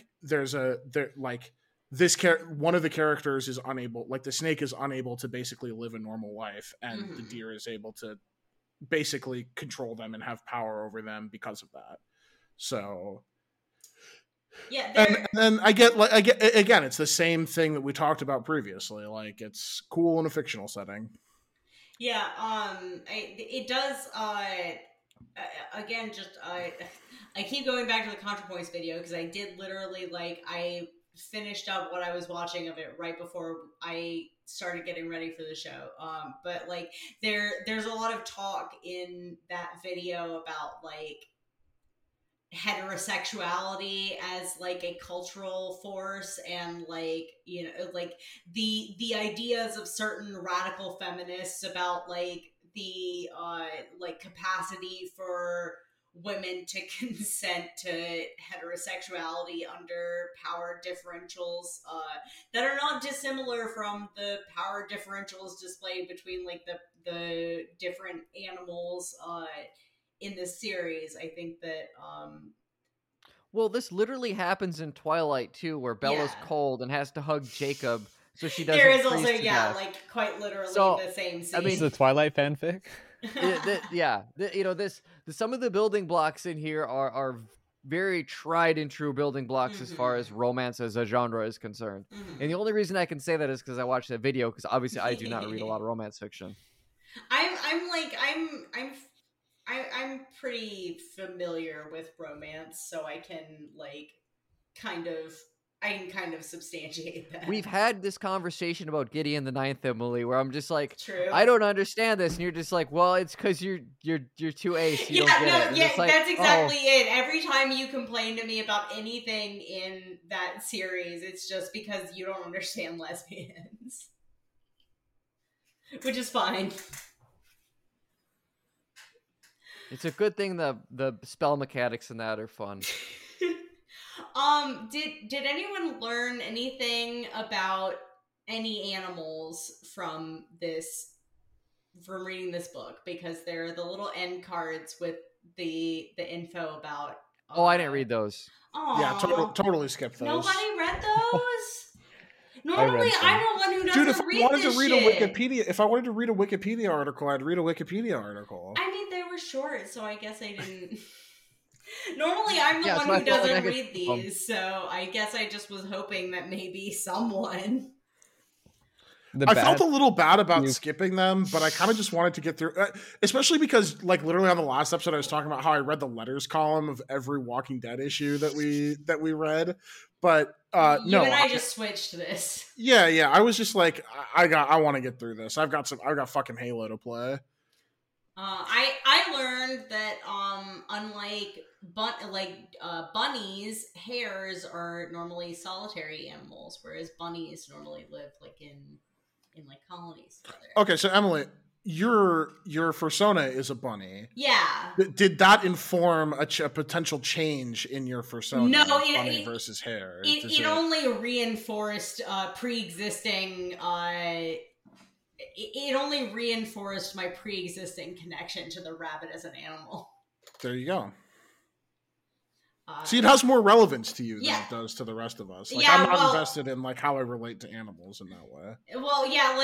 one of the characters is unable, like the snake is unable to basically live a normal life, and the deer is able to basically control them and have power over them because of that. So. Yeah, and then I get again, it's the same thing that we talked about previously. Like it's cool in a fictional setting. Yeah, it does. Again, just I keep going back to the ContraPoints video because I did literally I finished up what I was watching of it right before I started getting ready for the show. But like there's a lot of talk in that video about like heterosexuality as like a cultural force, and like, you know, like the ideas of certain radical feminists about like the like capacity for women to consent to heterosexuality under power differentials that are not dissimilar from the power differentials displayed between like the different animals in this series. I think that well, this literally happens in Twilight too, where Bella's cold and has to hug Jacob so she doesn't. There is freeze also to death. like quite literally the same scene. I mean, it's a Twilight fanfic. You know, some of the building blocks in here are very tried and true building blocks as far as romance as a genre is concerned. And the only reason I can say that is because I watched that video, because obviously I do not read a lot of romance fiction. I'm pretty familiar with romance, so I can kind of substantiate that. We've had this conversation about Gideon the Ninth, Emily, where I'm just like, True. I don't understand this, and you're just like, well, it's because you're too ace. You don't get it. Yeah, like, that's exactly it. Every time you complain to me about anything in that series, it's just because you don't understand lesbians, which is fine. It's a good thing the spell mechanics in that are fun. Did anyone learn anything about any animals from reading this book? Because there are the little end cards with the info about. Oh, I didn't read those. Yeah, Aw, totally skipped those. nobody read those. I read Normally, some. I'm the one who doesn't Dude, if I read wanted this to read shit. a Wikipedia, if I wanted to read a Wikipedia article, I'd read a Wikipedia article. I mean, they were short, so I guess I didn't. Normally, I'm the Yeah, one so I who felt like doesn't I could read skip 'em. these, so I guess I just was hoping that maybe someone. The I felt bat- a little bad about you- skipping them, but I kind of just wanted to get through, especially because, like, literally on the last episode, I was talking about how I read the letters column of every Walking Dead issue that we read. But You no, and I just switched this. yeah, I was just like, I want to get through this. I've got fucking Halo to play. I learned that unlike bunnies, hares are normally solitary animals, whereas bunnies normally live like in like colonies together. Okay, so Emily, your persona is a bunny. Yeah. Did that inform a potential change in your persona? No, bunny versus hare. It only reinforced pre-existing. It only reinforced my pre-existing connection to the rabbit as an animal. There you go. See, it has more relevance to you than Yeah. it does to the rest of us. Like, Yeah, I'm not well- invested in like how I relate to animals in that way. Well, yeah,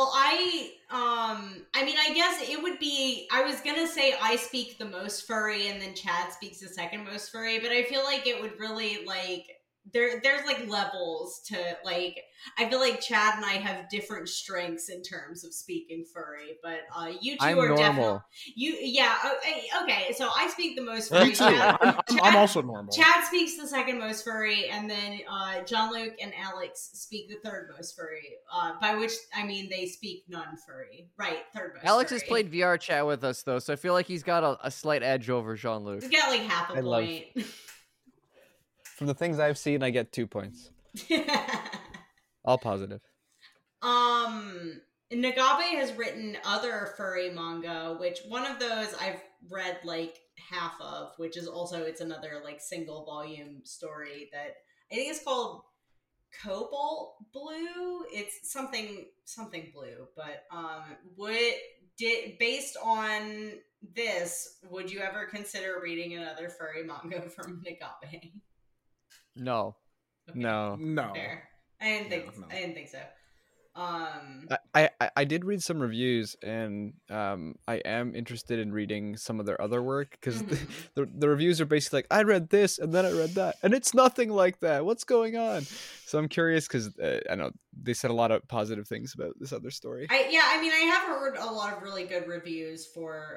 I mean, I guess it would be, I was gonna say I speak the most furry and then Chad speaks the second most furry, but I feel like it would really, like, there's like levels to, like, I feel like Chad and I have different strengths in terms of speaking furry, but you two I'm are normal. definitely, okay, so I speak the most furry. Me too. I'm also normal. Chad speaks the second most furry, and then John Luke and Alex speak the third most furry. By which I mean they speak non-furry, right? Third most. Alex furry. has played VR chat with us though, so I feel like he's got a slight edge over Jean-Luc. He's got like half a I love- point. From the things I've seen, I get 2 points. All positive. Nagabe has written other furry manga, which one of those I've read like half of, which is also it's another like single volume story that I think is called Cobalt Blue. It's something blue, but based on this, would you ever consider reading another furry manga from Nagabe? No. Okay, No. No. fair. I didn't think so. I did read some reviews, and I am interested in reading some of their other work because Mhm. the reviews are basically like, I read this and then I read that, and it's nothing like that. What's going on? So I'm curious because I know they said a lot of positive things about this other story. I mean, I have heard a lot of really good reviews for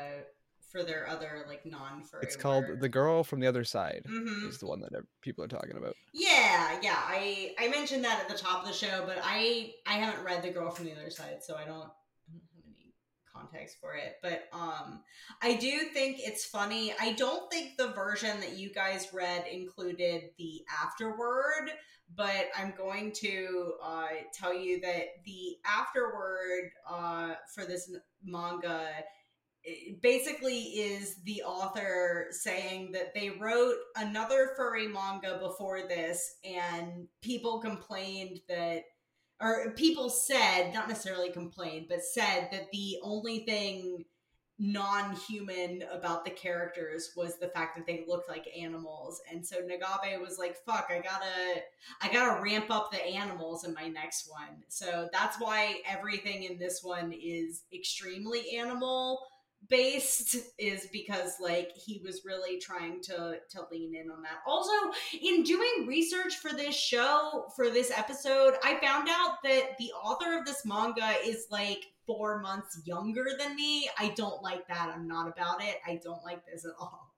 their other like non-furry. It's called work. The Girl from the Other Side. Mhm. Is the one that people are talking about. Yeah. I mentioned that at the top of the show, but I haven't read The Girl from the Other Side, so I don't have any context for it. But I do think it's funny. I don't think the version that you guys read included the afterword, but I'm going to tell you that the afterword for this manga basically is the author saying that they wrote another furry manga before this and people complained that, or people said, not necessarily complained, but said that the only thing non-human about the characters was the fact that they looked like animals. And so Nagabe was like, fuck, I gotta ramp up the animals in my next one. So that's why everything in this one is extremely animal based, is because like he was really trying to lean in on that. Also, in doing research for this show, for this episode, I found out that the author of this manga is like 4 months younger than me. I don't like that. I'm not about it. I don't like this at all.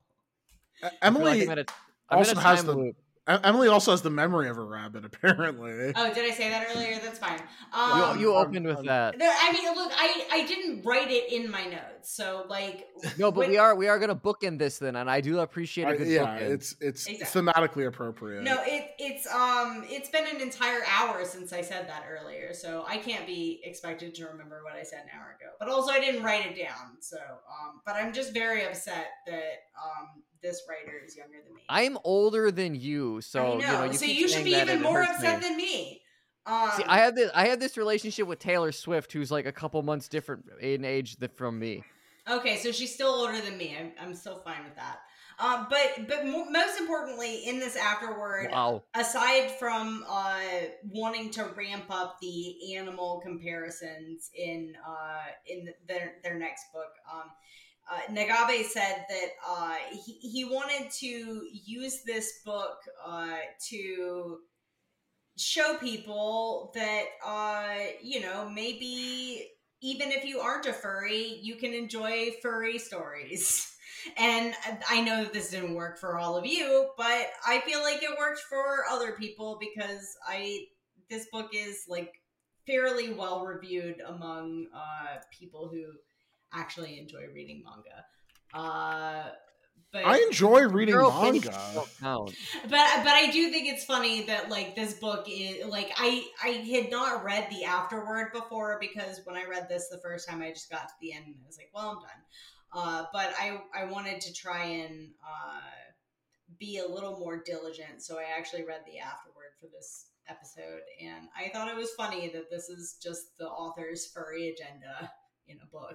Emily I'm in also a has time the loop. Emily also has the memory of a rabbit, apparently. Oh, did I say that earlier? That's fine. You opened with that. I mean, look, I didn't write it in my notes, so like. No, but when- we are gonna bookend this then, and I do appreciate a good bookend. it's Exactly. thematically appropriate. No, it's been an entire hour since I said that earlier, so I can't be expected to remember what I said an hour ago. But also, I didn't write it down, so but I'm just very upset that this writer is younger than me. I'm older than you, so I know. you so keep you should saying be that even and it more hurts upset me. than me. See, I have this relationship with Taylor Swift, who's like a couple months different in age from me. Okay, so she's still older than me. I'm still fine with that. But most importantly, in this afterword, Wow. aside from wanting to ramp up the animal comparisons in their next book, Nagabe said that he wanted to use this book to show people that maybe even if you aren't a furry, you can enjoy furry stories. And I know that this didn't work for all of you, but I feel like it worked for other people because this book is like fairly well reviewed among people who actually enjoy reading manga. But I enjoy reading Your opinions manga. don't count. but I do think it's funny that like this book is like I had not read the afterword before because when I read this the first time I just got to the end and I was like, well, I'm done. But I wanted to try and be a little more diligent, so I actually read the afterword for this episode, and I thought it was funny that this is just the author's furry agenda in a book.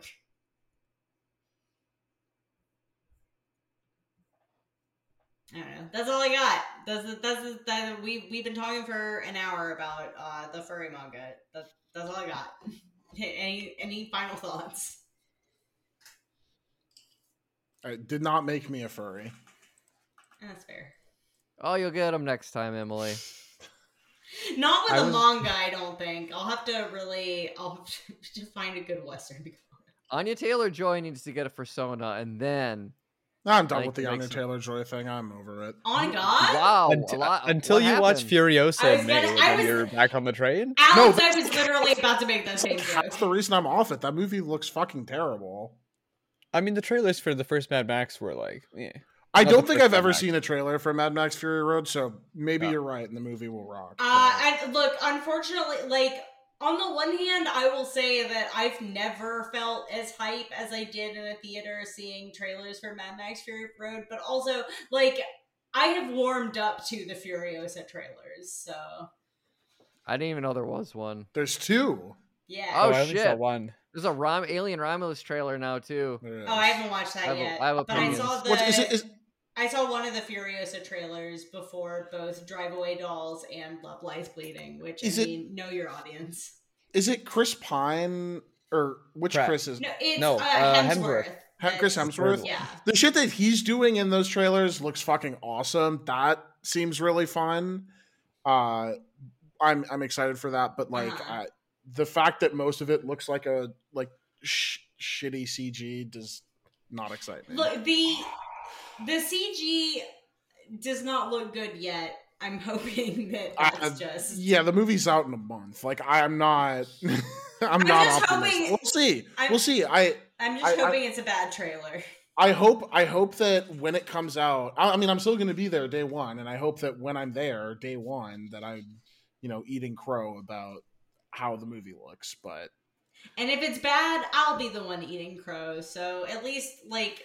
I don't know. That's all I got. That's we've been talking for an hour about the furry manga. That's all I got. Any final thoughts? It did not make me a furry. That's fair. Oh, you'll get them next time, Emily. Not with a manga, I don't think. I'll have to find a good Western to go with. Anya Taylor-Joy needs to get a persona, and then I'm done I with the can make Anya some- Taylor-Joy thing. I'm over it. On God? wow, Until what you watch happened? Furiosa I was in May, gonna- and then you're back on the train. Alex, No, I was literally about to make that same That's joke. the reason I'm off it. That movie looks fucking terrible. I mean, the trailers for the first Mad Max were like, yeah. I Not don't the think first I've Mad ever Max. seen a trailer for Mad Max Fury Road, so maybe Oh. you're right, and the movie will rock. And look, unfortunately, like on the one hand, I will say that I've never felt as hype as I did in a theater seeing trailers for Mad Max Fury Road, but also like I have warmed up to the Furiosa trailers, so I didn't even know there was one. There's two. yeah. Oh, I only saw shit. one. There's a Alien Romulus trailer now too. There is. Oh, I haven't watched that I have- yet. I have but I opinions. saw the. What, is I saw one of the Furiosa trailers before both Drive Away Dolls and Love Lies Bleeding, which Is I it- mean, know your audience. is it Chris Pine or which Pratt. Chris is? No, it's No, Hemsworth. Chris That's- Hemsworth. Yeah. The shit that he's doing in those trailers looks fucking awesome. That seems really fun. I'm excited for that, but like Uh-huh. the fact that most of it looks like a shitty CG does not excite me. Look, the CG does not look good yet. I'm hoping that that's just. Yeah, the movie's out in a month. Like I'm not, I'm not just optimistic. hoping- We'll see. I'm- We'll see. I'm just I- hoping it's a bad trailer. I hope that when it comes out, I mean, I'm still going to be there day one, and I hope that when I'm there day one, that I'm, eating crow about how the movie looks. But And if it's bad, I'll be the one eating crow. So at least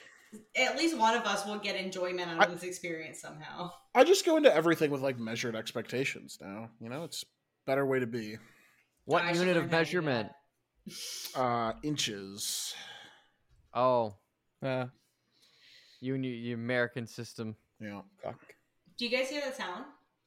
one of us will get enjoyment out of this experience somehow. I just go into everything with like measured expectations now. It's a better way to be. What I should unit learn of how to do measurement? that. Inches. Oh, Uh, you and your American system. Yeah. fuck. Do you guys hear that sound?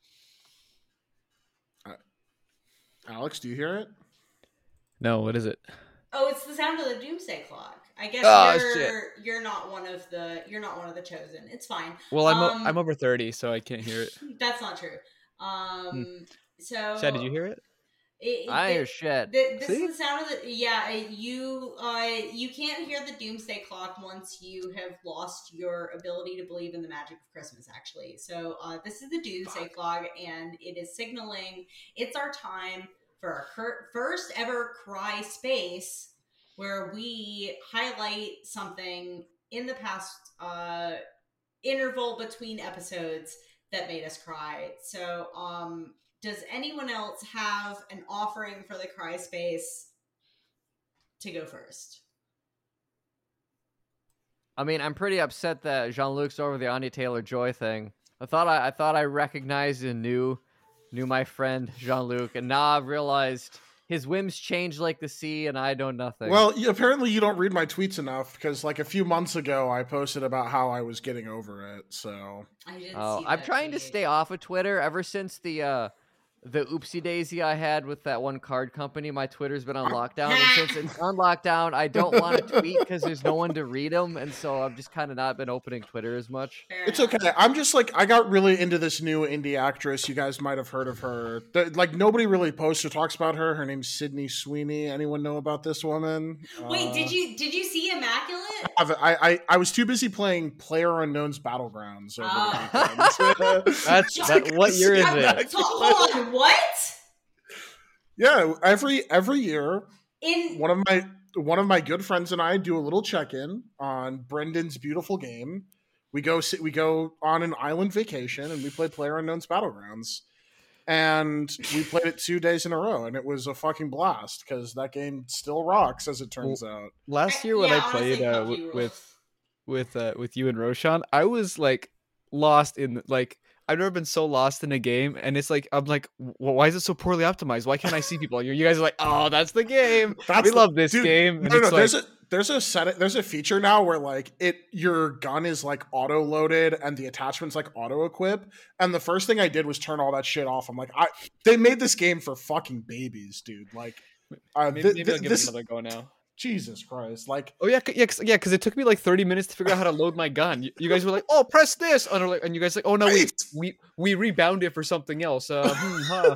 Alex, do you hear it? No, what is it? Oh, it's the sound of the doomsday clock. I guess Oh, you're not one of the chosen. It's fine. Well, Um, I'm over 30, so I can't hear it. That's not true. So Chad, did you hear it? I hear shit. This See? is the sound of the you can't hear the doomsday clock once you have lost your ability to believe in the magic of Christmas, actually. So this is the doomsday clock, and it is signaling it's our time for our first ever Cry Space, where we highlight something in the past interval between episodes that made us cry. So does anyone else have an offering for the Cry Space to go first? I mean, I'm pretty upset that Jean-Luc's over the Anya Taylor-Joy thing. I thought I recognized and knew my friend Jean-Luc, and now I've realized his whims change like the sea, and I know nothing. Well, apparently you don't read my tweets enough, because like a few months ago I posted about how I was getting over it. So I didn't see I'm that trying to tweet. stay off of Twitter ever since the oopsie daisy I had with that one card company. My Twitter's been on lockdown, and since it's on lockdown, I don't want to tweet because there's no one to read them, and so I've just kind of not been opening Twitter as much. Fair it's enough. okay. I'm just like, I got really into this new indie actress. You guys might have heard of her. Like nobody really posts or talks about her. Her name's Sydney Sweeney. Anyone know about this woman? Wait, did you see Immaculate? I was too busy playing PlayerUnknown's Battlegrounds over Oh. the weekend. That's what year is it? So, hold on, what? Yeah, every year, In one of my good friends and I do a little check-in on Brendan's beautiful game. We go on an island vacation and we play PlayerUnknown's Battlegrounds. And we played it 2 days in a row, and it was a fucking blast because that game still rocks, as it turns out. Last year when Yeah, I played honestly, PUBG with you and Roshan, I was like lost in like I've never been so lost in a game, and it's like I'm like, well, why is it so poorly optimized? Why can't I see people? You guys are like, oh, that's the game. We love this game. And No, it's like, there's a feature now where like your gun is like auto loaded and the attachment's like auto equip. And the first thing I did was turn all that shit off. I'm like, they made this game for fucking babies, dude. Like, maybe I'll give it another go now. Jesus Christ! Like, oh yeah, because it took me like 30 minutes to figure out how to load my gun. You guys were like, "Oh, press this," and you guys like, "Oh no, right. we rebound it for something else." Well,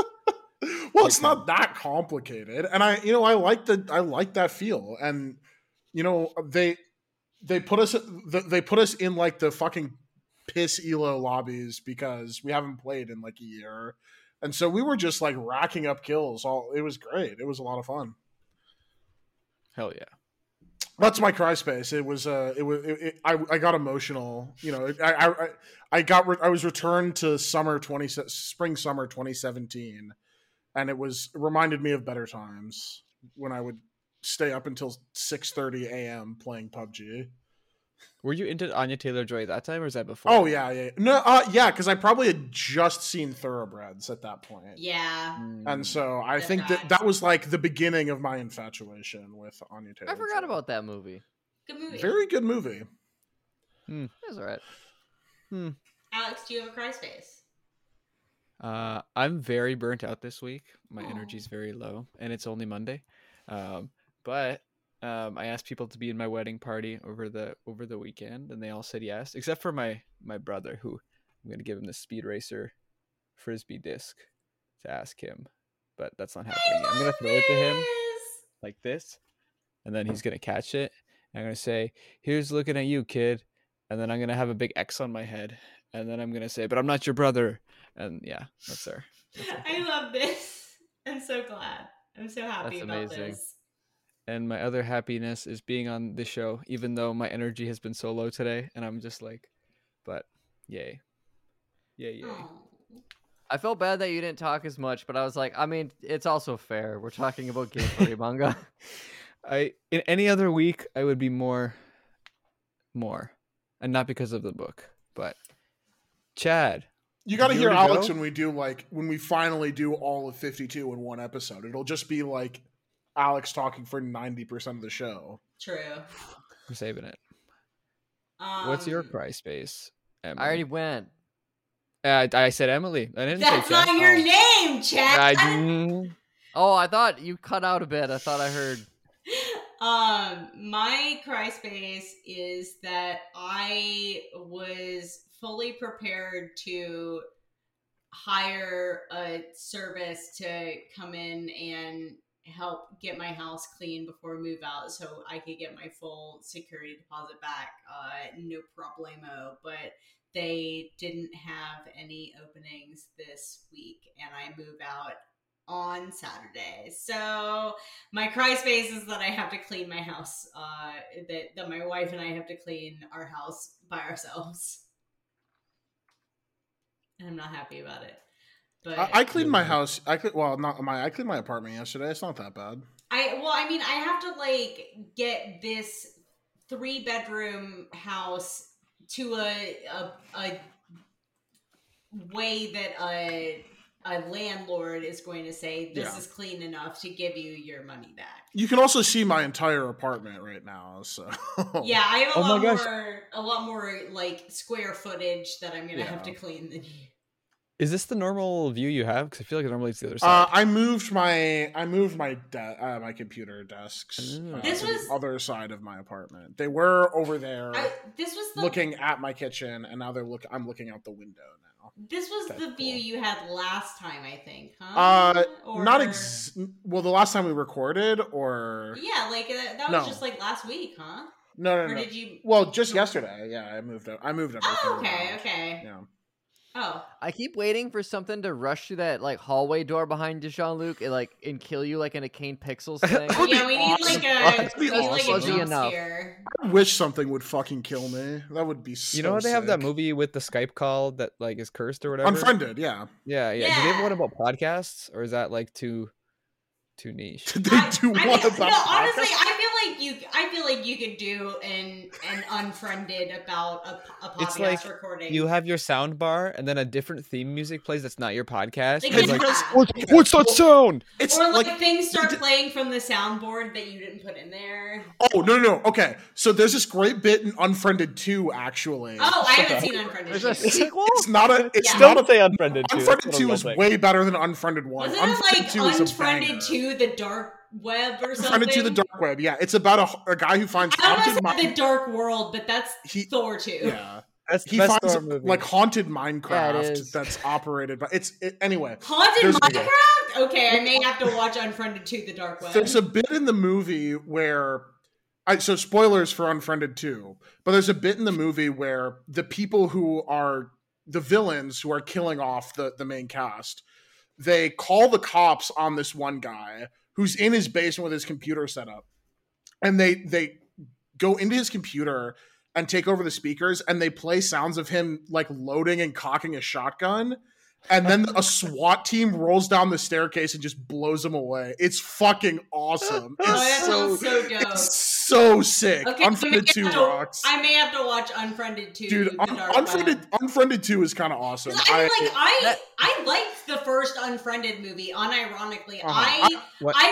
it's not that complicated, and I like that feel, and they put us in like the fucking piss elo lobbies because we haven't played in like a year, and so we were just like racking up kills. It was great. It was a lot of fun. Hell yeah. That's my cry space. It was I got emotional. I was returned to spring summer 2017, and it reminded me of better times when I would stay up until 6:30 a.m. playing PUBG. Were you into Anya Taylor-Joy that time, or is that before? Oh yeah. No, yeah, because I probably had just seen Thoroughbreds at that point. Yeah. And so I think tracks. that was like the beginning of my infatuation with Anya Taylor. I forgot about that movie. Good movie. Very good movie. That's all right. Alex, do you have a cry space? I'm very burnt out this week. My Aw. energy's very low, and it's only Monday. But I asked people to be in my wedding party over the weekend, and they all said yes, except for my brother, who I'm gonna give him the Speed Racer Frisbee disc to ask him, but that's not happening. I'm gonna throw it to him like this, and then he's gonna catch it. And I'm gonna say, "Here's looking at you, kid," and then I'm gonna have a big X on my head, and then I'm gonna say, "But I'm not your brother," and yeah, that's her. I love this. I'm so glad. I'm so happy That's about amazing. this. And my other happiness is being on the show, even though my energy has been so low today, and I'm just like, but yay. Aw. I felt bad that you didn't talk as much, but I was like, I mean, it's also fair. We're talking about Game Story manga. In any other week I would be more, and not because of the book, but Chad. You got to You hear already Alex go? when we finally do all of 52 in one episode. It'll just be like Alex talking for 90% of the show. True. I'm saving it. What's your Um, cry space, Emily? I already went. I said Emily. I didn't That's say Chad. not your name, Chad. Oh, I thought you cut out a bit. I thought I heard. My cry space is that I was fully prepared to hire a service to come in and help get my house clean before we move out so I could get my full security deposit back. No problemo. But they didn't have any openings this week, and I move out on Saturday. So my cry space is that I have to clean my house. That my wife and I have to clean our house by ourselves, and I'm not happy about it. But I cleaned my house. I cleaned my apartment yesterday. It's not that bad. I have to like get this 3-bedroom house to a way that a landlord is going to say this is clean enough to give you your money back. You can also see my entire apartment right now, so yeah, I have a lot more like square footage that I'm gonna have to clean than you. Is this the normal view you have? Because I feel like normally it's the other side. I moved my my computer desks this to was the other side of my apartment. They were over there. This was looking at my kitchen, and now I'm looking out the window now. This was the view you had last time, I think, huh? Well, the last time we recorded, or yeah, like that was just like last week, huh? No. Did you? Well, just yesterday. Yeah, I moved everything. Oh, okay. Yeah. Oh. I keep waiting for something to rush through that like hallway door behind Jean-Luc and kill you like in a Kane Pixels thing. Yeah, we need like a jump enough. scare. I wish something would fucking kill me. That would be so You know how they have that sick. movie with the Skype call that like is cursed or whatever? Unfriended, yeah. Yeah. Do they have one about podcasts, or is that like too niche? Did they do one about honestly, podcasts? I feel like you could do an unfriended about a podcast It's like recording. you have your sound bar, and then a different theme music plays that's not your podcast. Like, It's like, yeah. what's that sound? It's or like things start playing from the soundboard that you didn't put in there. Oh, no. Okay, so there's this great bit in Unfriended 2, actually. Oh, I haven't seen Unfriended. There's a sequel? It's not a... It's Yeah. not Don't a... say Unfriended 2. Unfriended 2 is way better than Unfriended 1. Wasn't it like 2 is a Unfriended banger. to the dark web or something? Unfriended to the dark web, yeah. It's about a guy who finds I haunted don't know the dark world, but that's Thor 2. Yeah. That's the He best finds Thor movie. like haunted Yeah, it Minecraft is. that's operated by anyway. Haunted There's- Minecraft? Okay, I may have to watch Unfriended to the dark web. There's a bit in the movie where so spoilers for Unfriended 2, but there's a bit in the movie where the people who are the villains who are killing off the main cast, they call the cops on this one guy who's in his basement with his computer set up. And they go into his computer and take over the speakers, and they play sounds of him like loading and cocking a shotgun. And then a SWAT team rolls down the staircase and just blows him away. It's fucking awesome. It's that sounds so dope. It's so sick. Okay, Unfriended 2 rocks. I may have to watch Unfriended 2. Dude, the dark web. Unfriended 2 is kind of awesome. I liked the first Unfriended movie. Unironically, I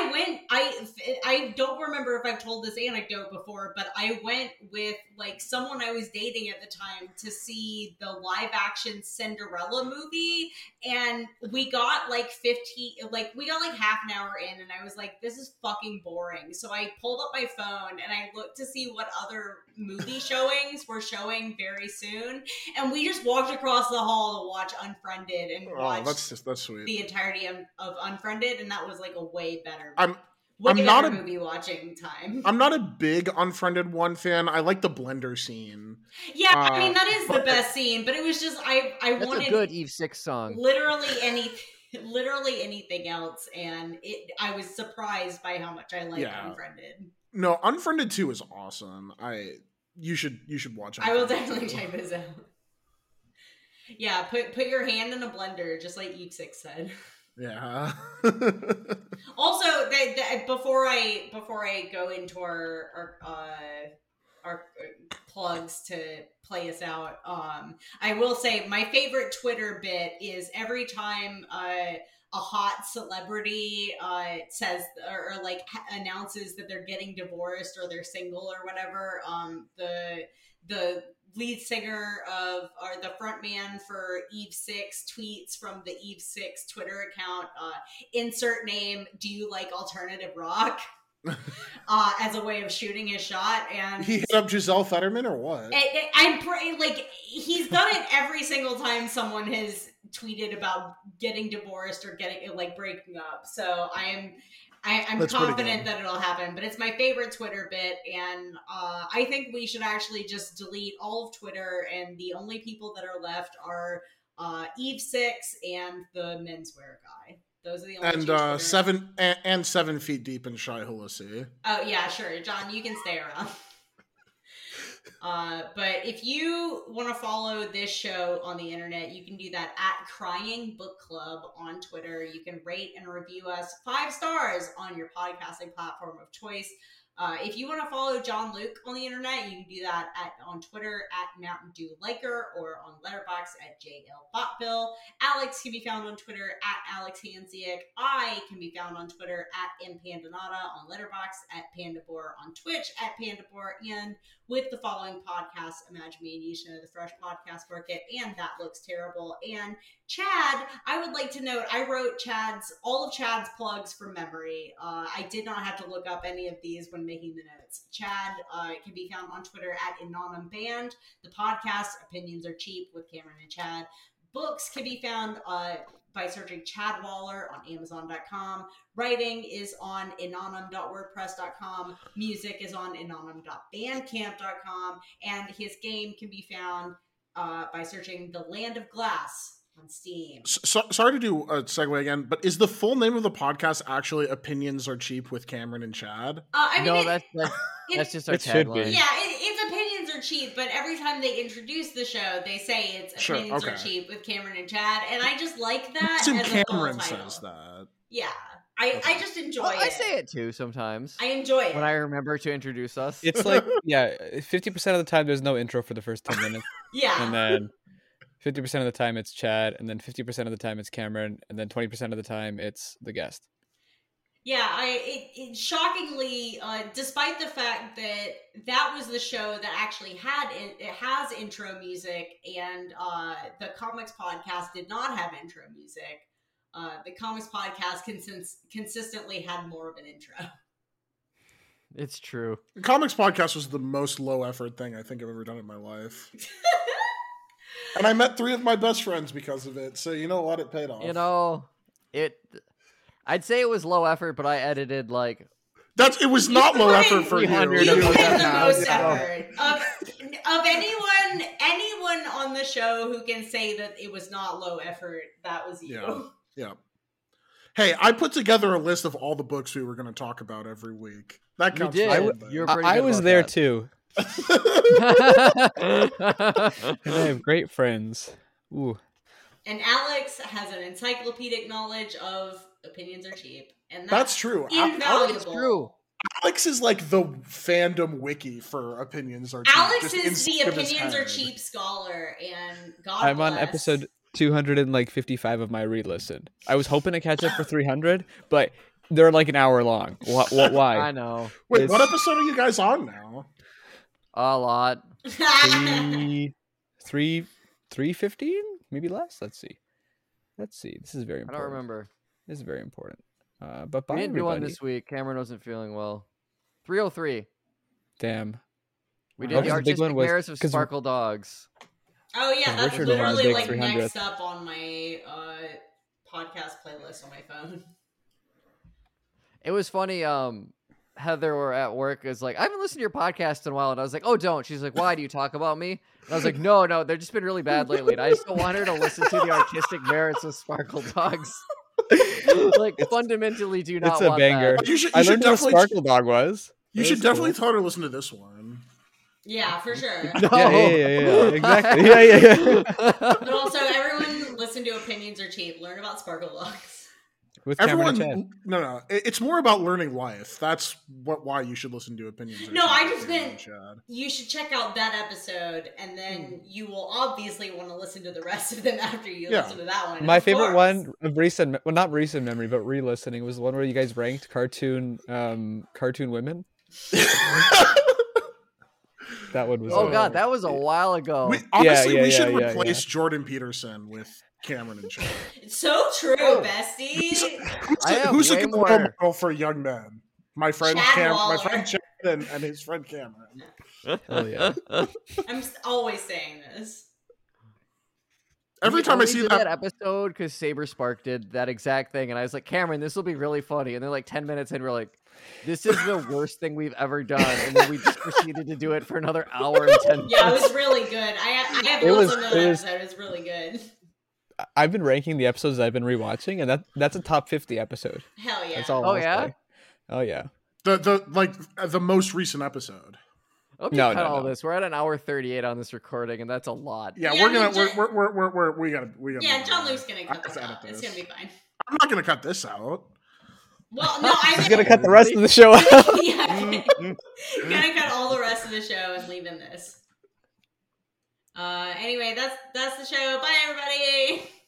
don't remember if I've told this anecdote before, but I went with like someone I was dating at the time to see the live action Cinderella movie, and we got like half an hour in, and I was like, this is fucking boring. So I pulled up my phone and I looked to see what other movie showings were showing very soon, and we just walked across the hall to watch Unfriended and watch that's sweet. the entirety of Unfriended, and that was like a way better movie watching time. I'm not a big Unfriended 1 fan. I like the blender scene. Yeah, I mean that is the best scene, but it was just I That's wanted a good Eve 6 song. literally anything else, and I was surprised by how much I liked Unfriended. No, Unfriended 2 is awesome. You should watch it. I will definitely check this out. Yeah, put your hand in a blender, just like Eve 6 said. Yeah. Also, before I go into our plugs to play us out, I will say my favorite Twitter bit is every time a hot celebrity says or like announces that they're getting divorced or they're single or whatever. The lead singer or the front man for Eve 6 tweets from the Eve 6 Twitter account, insert name, do you like alternative rock? As a way of shooting his shot. And he hit up Giselle Fetterman or what? I'm like, he's done it every single time someone has tweeted about getting divorced or getting like breaking up. So I'm That's confident that it'll happen, but it's my favorite Twitter bit, and I think we should actually just delete all of Twitter, and the only people that are left are Eve 6 and the menswear guy. Those are the only two And Twitter. 7 feet deep in Shai Hulisi. Oh yeah, sure, John, you can stay around. But if you want to follow this show on the internet, you can do that at Crying Book Club on Twitter. You can rate and review us 5 stars on your podcasting platform of choice. If you want to follow John Luke on the internet, you can do that on Twitter at Mountain Dew Liker or on Letterboxd at JL Botbill. Alex can be found on Twitter at Alex Hansiak. I can be found on Twitter at MPandanata, on Letterboxd at Pandabor, on Twitch at Pandabor, and with the following podcasts, Imagine Me and You Should Know the Fresh Podcast Market, and That Looks Terrible. And Chad, I would like to note, I wrote all of Chad's plugs from memory. I did not have to look up any of these when making the notes. Chad can be found on Twitter at Anonymous Band. The podcast, Opinions Are Cheap, with Cameron and Chad. Books can be found by searching Chad Waller on Amazon.com. Writing is on anonym.wordpress.com. Music is on anonym.bandcamp.com. And his game can be found by searching The Land of Glass on Steam. Sorry to do a segue again, but is the full name of the podcast actually Opinions Are Cheap with Cameron and Chad? That's just our It should be. tagline. Yeah, it's Opinions Are Cheap, but every time they introduce the show, they say it's Opinions Are Cheap with Cameron and Chad, and I just like that. Assume as a full Cameron title. says that. Yeah, I just enjoy it. I say it too sometimes. I enjoy it. When I remember to introduce us. It's like, 50% of the time there's no intro for the first 10 minutes. Yeah. And then 50% of the time it's Chad. And then 50% of the time it's Cameron. And then 20% of the time it's the guest. Yeah, it shockingly, despite the fact that was the show that actually has intro music, and the comics podcast did not have intro music. The comics podcast consistently had more of an intro. It's true. The comics podcast was the most low effort thing I think I've ever done in my life. And I met 3 of my best friends because of it. So you know what? It paid off. I'd say it was low effort, but I edited like it was not low effort for you. 300 You of those had the most episodes. effort of anyone on the show who can say that it was not low effort. That was you. Yeah. Hey, I put together a list of all the books we were going to talk about every week. That You counts. did. for something. You were pretty I good was about there that. too. And I have great friends. Ooh. And Alex has an encyclopedic knowledge of Opinions Are Cheap, and That's true. Invaluable. It's true. Alex is like the fandom wiki for Opinions Are Cheap. Alex just is the inside of his Opinions Are head. Cheap scholar, and God I'm bless. on episode 255 of my re-listen. I was hoping to catch up for 300, but they're like an hour long. Why? I know. Wait, It's- what episode are you guys on now? A lot. 315? Maybe less? Let's see. This is very I important. don't remember. This is very important. But bye, We didn't do one everybody. this week. Cameron wasn't feeling well. 303. Damn. We Oh, did 'cause the the big artistic one was- merits of 'cause- Sparkle Dogs. Oh yeah, that's Richard was on literally big like 300th. next up on my podcast playlist on my phone. It was funny. Heather were at work is like, I haven't listened to your podcast in a while, and I was like, oh, don't. She's like, why do you talk about me? And I was like, no, they've just been really bad lately. And I just don't want her to listen to the artistic merits of Sparkle Dogs. Like, fundamentally, do not It's a want banger. that. You should I learned what a definitely Sparkle Dog was. You That should was definitely cool. tell her to listen to this one. Yeah, for sure. No. Yeah. Exactly. Yeah. But also, everyone listen to Opinions Are Cheap. Learn about Sparkle Dogs. With Cameron Everyone, and Chad. no. It's more about learning life. That's why you should listen to Opinions. Are No, Cheap I with just Cameron meant- and Chad. You should check out that episode, and then you will obviously want to listen to the rest of them after you Yeah. listen to that one. My Of favorite course. one of recent, well, not recent memory, but re-listening was the one where you guys ranked cartoon women. That one was. Oh, God, that was a while ago. Honestly, we yeah, should yeah. replace Jordan Peterson with Cameron and Chad. It's so true, Oh. bestie. I have Who's a way good more- role model for young men? My friend Chad my Waller. friend Chad and his friend Cameron. Oh yeah. I'm always saying this. Every We time I only see did that, episode because Saber Spark did that exact thing, and I was like, Cameron, this will be really funny. And then like 10 minutes in, we're like, this is the worst thing we've ever done. And then we just proceeded to do it for another hour and 10 minutes. Yeah, it was really good. I have It was- listened to that it was- episode. It was really good. I've been ranking the episodes I've been rewatching, and that's a top 50 episode. Hell yeah. That's all. Oh, I'll yeah? say. Oh yeah. the most recent episode. I hope you No, cut no, all no. this. We're at an hour 38 on this recording, and that's a lot. Yeah, Yeah, we're I gonna mean, we gotta. Yeah, John Luke's gonna I cut this have to edit out. It's this. gonna be fine. I'm not gonna cut this out. Well, no, I He's gonna cut the rest of the show out. yeah, gonna cut all the rest of the show and leave in this. Anyway, that's the show. Bye, everybody.